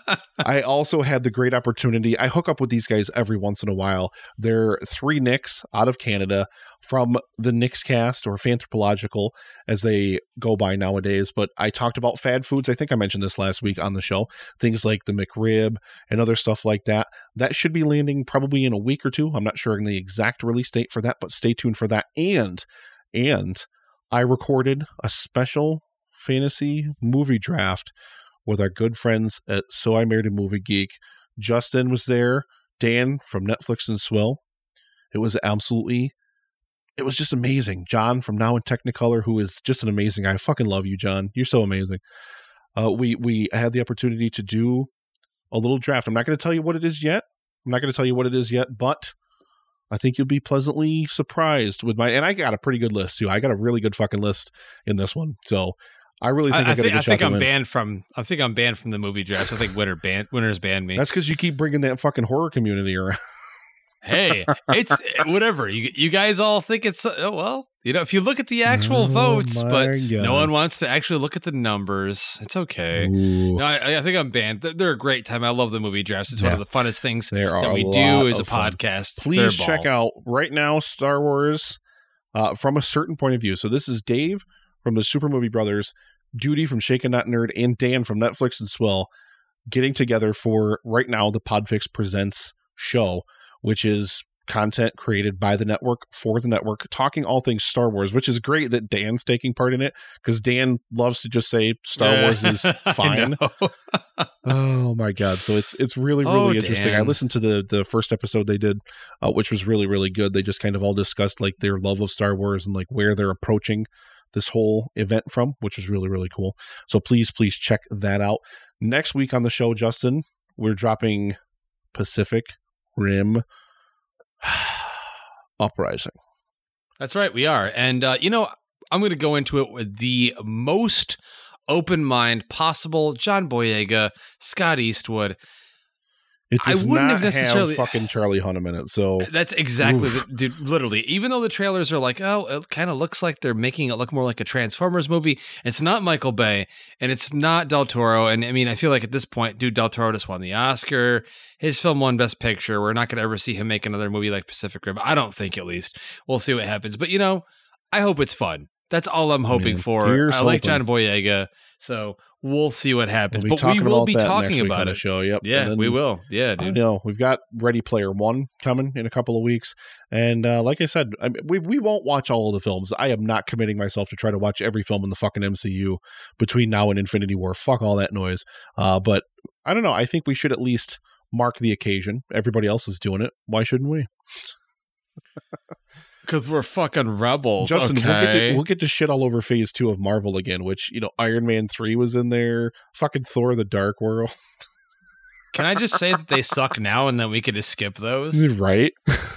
I also had the great opportunity. I hook up with these guys every once in a while. They're three Nicks out of Canada from the Knicks cast, or Fanthropological as they go by nowadays. But I talked about fad foods. I think I mentioned this last week on the show. Things like the McRib and other stuff like that. That should be landing probably in a week or two. I'm not sure on the exact release date for that, but stay tuned for that. And, and I recorded a special fantasy movie draft with our good friends at So I Married a Movie Geek. Justin was there, Dan from Netflix and Swill. It was absolutely, it was just amazing. John from Now in Technicolor, who is just an amazing guy. I fucking love you, John. You're so amazing. Uh, we we had the opportunity to do a little draft. I'm not going to tell you what it is yet. I'm not going to tell you what it is yet, but I think you'll be pleasantly surprised with my, and I got a pretty good list too. I got a really good fucking list in this one. So I really think I, I, I think, I think I'm banned from. I think I'm banned from the movie draft. I think winner ban winners banned me. That's because you keep bringing that fucking horror community around. Hey, it's whatever. You you guys all think it's oh, well. You know, if you look at the actual Oh, votes, but my God. no one wants to actually look at the numbers. It's okay. No, I, I think I'm banned. They're, they're a great time. I love the movie drafts. It's Yeah. one of the funnest things There are that we a do lot as a of fun. podcast. Please They're a check ball. out right now Star Wars uh, from a certain point of view. So this is Dave from the Super Movie Brothers, Duty from Shaken Not Nerd, and Dan from Netflix and Swill getting together for right now the Podfix Presents show, which is content created by the network for the network, talking all things Star Wars, which is great that Dan's taking part in it, because Dan loves to just say Star Yeah. Wars is I fine. know. Oh my God. So it's it's really, really Oh, interesting. I Dan. listened to the the first episode they did, uh, which was really, really good. They just kind of all discussed like their love of Star Wars and like where they're approaching this whole event from, which is really, really cool. So please, please check that out. Next week on the show, Justin, we're dropping Pacific Rim Uprising. That's right, we are. And, uh, you know, I'm going to go into it with the most open mind possible. John Boyega, Scott Eastwood. It I does wouldn't not have necessarily- have fucking Charlie Hunnam in it. So That's exactly, Oof. the, dude, literally, even though the trailers are like, oh, it kind of looks like they're making it look more like a Transformers movie. It's not Michael Bay and it's not Del Toro. And I mean, I feel like at this point, dude, Del Toro just won the Oscar. His film won Best Picture. We're not going to ever see him make another movie like Pacific Rim. I don't think, at least. We'll see what happens. But, you know, I hope it's fun. That's all I'm hoping Man, for. here's I like hoping. John Boyega. So we'll see what happens. we'll be But we talking will about be that next talking week on about the it. show. Yep. Yeah, And then- we will. Yeah, I dude. know we've got Ready Player One coming in a couple of weeks, and uh, like I said, I mean, we we won't watch all of the films. I am not committing myself to try to watch every film in the fucking M C U between now and Infinity War. Fuck all that noise. Uh, but I don't know. I think we should at least mark the occasion. Everybody else is doing it. Why shouldn't we? Because we're fucking rebels. Justin, okay. we'll, get to, we'll get to shit all over Phase Two of Marvel again. Which you know, Iron Man three was in there. Fucking Thor: The Dark World. Can I just say that they suck now and then we could just skip those? Right.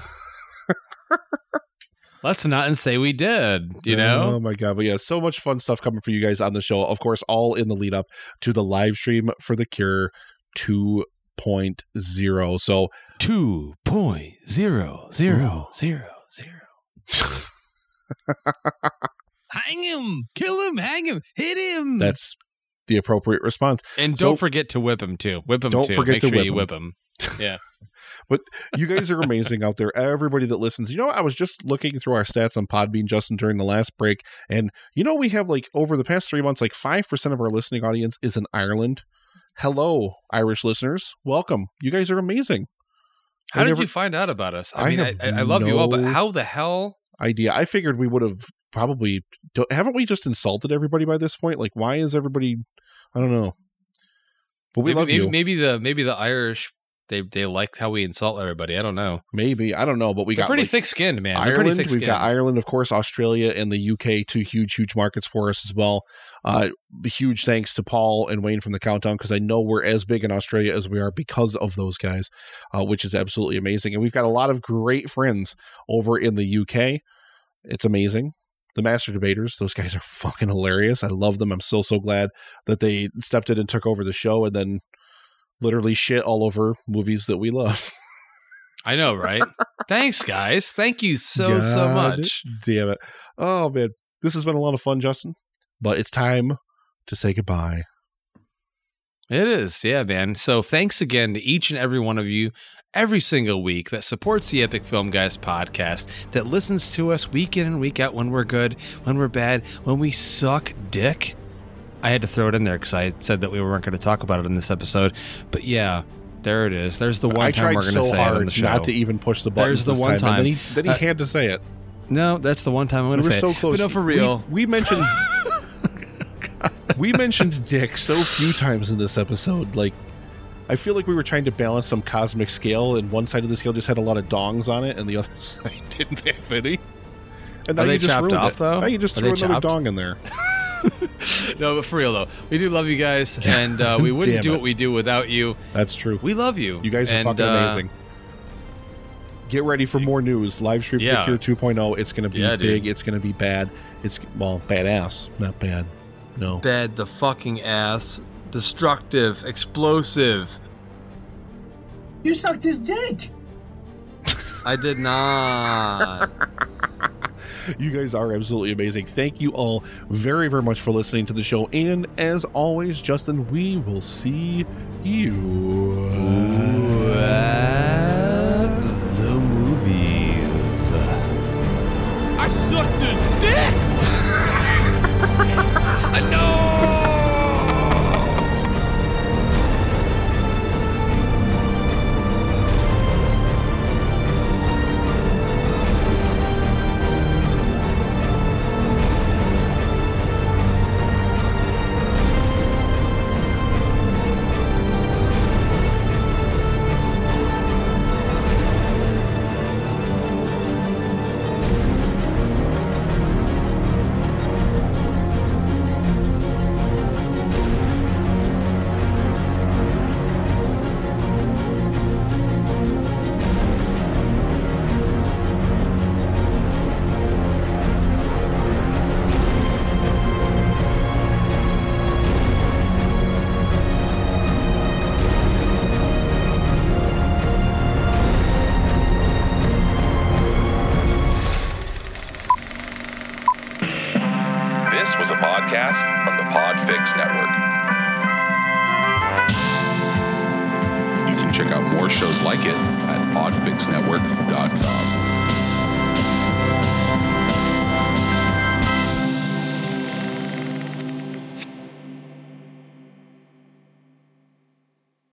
Let's not and say we did, you know? Oh my God. But yeah, so much fun stuff coming for you guys on the show. Of course, all in the lead up to the live stream for The Cure two point oh. So two point zero zero zero zero. Hang him, kill him, hang him, hit him. that's the appropriate response. and so- don't forget to whip him too. Whip him Don't too. forget Make to sure whip you him. whip him. Yeah. But you guys are amazing out there. Everybody that listens. You know, I was just looking through our stats on Podbean, Justin, during the last break. And you know, we have like over the past three months, like five percent of our listening audience is in Ireland. Hello, Irish listeners. Welcome. You guys are amazing. How I did never- you find out about us? I, I mean, I, have I, I love you all, but no- how the hell? Idea. I figured we would have probably don't, haven't we just insulted everybody by this point? Like, why is everybody? I don't know. But we maybe, love maybe, you. maybe the maybe the Irish they they like how we insult everybody. I don't know. Maybe I don't know, but we They're got pretty like, thick skinned, man. They're Ireland. pretty thick We've skinned. got Ireland, of course, Australia, and the U K, two huge, huge markets for us as well. Uh, huge thanks to Paul and Wayne from the Countdown, because I know we're as big in Australia as we are because of those guys, uh, which is absolutely amazing. And we've got a lot of great friends over in the U K. It's amazing. The Master Debaters, those guys are fucking hilarious. I love them. I'm so, so glad that they stepped in and took over the show and then literally shit all over movies that we love. I know, right? Thanks, guys. Thank you so so God much. Damn it. Oh, man. This has been a lot of fun, Justin. But it's time to say goodbye. It is. Yeah, man. So thanks again to each and every one of you every single week that supports the Epic Film Guys podcast, that listens to us week in and week out when we're good, when we're bad, when we suck dick. I had to throw it in there because I said that we weren't going to talk about it in this episode. But yeah, there it is. There's the one I time we're going to so say it on the show. Not to even push the button. There's the one time. time. And then he, then he uh, had to say it. No, that's the one time I'm going to we say so it. Close. But no, for real. We, we mentioned we mentioned dick so few times in this episode. Like, I feel like we were trying to balance some cosmic scale, and one side of the scale just had a lot of dongs on it, and the other side didn't have any. And now Are you they just chopped ruined off, it. though? Now you just Are threw they another chopped? dong in there. No, but for real, though, we do love you guys, and uh, we wouldn't Damn do it. what we do without you. That's true. We love you. You guys are and, fucking uh, amazing. Get ready for more news. Live Stream Yeah. Cure two point oh. It's going to be Yeah, dude. big. It's going to be bad. It's, well, badass. Not bad. No. Bad the fucking ass. Destructive. Explosive. You sucked his dick. I did not. You guys are absolutely amazing. Thank you all very, very much for listening to the show. And as always, Justin, we will see you at the movies. I sucked a dick! I know! This was a podcast from the Podfix Network. You can check out more shows like it at podfix network dot com.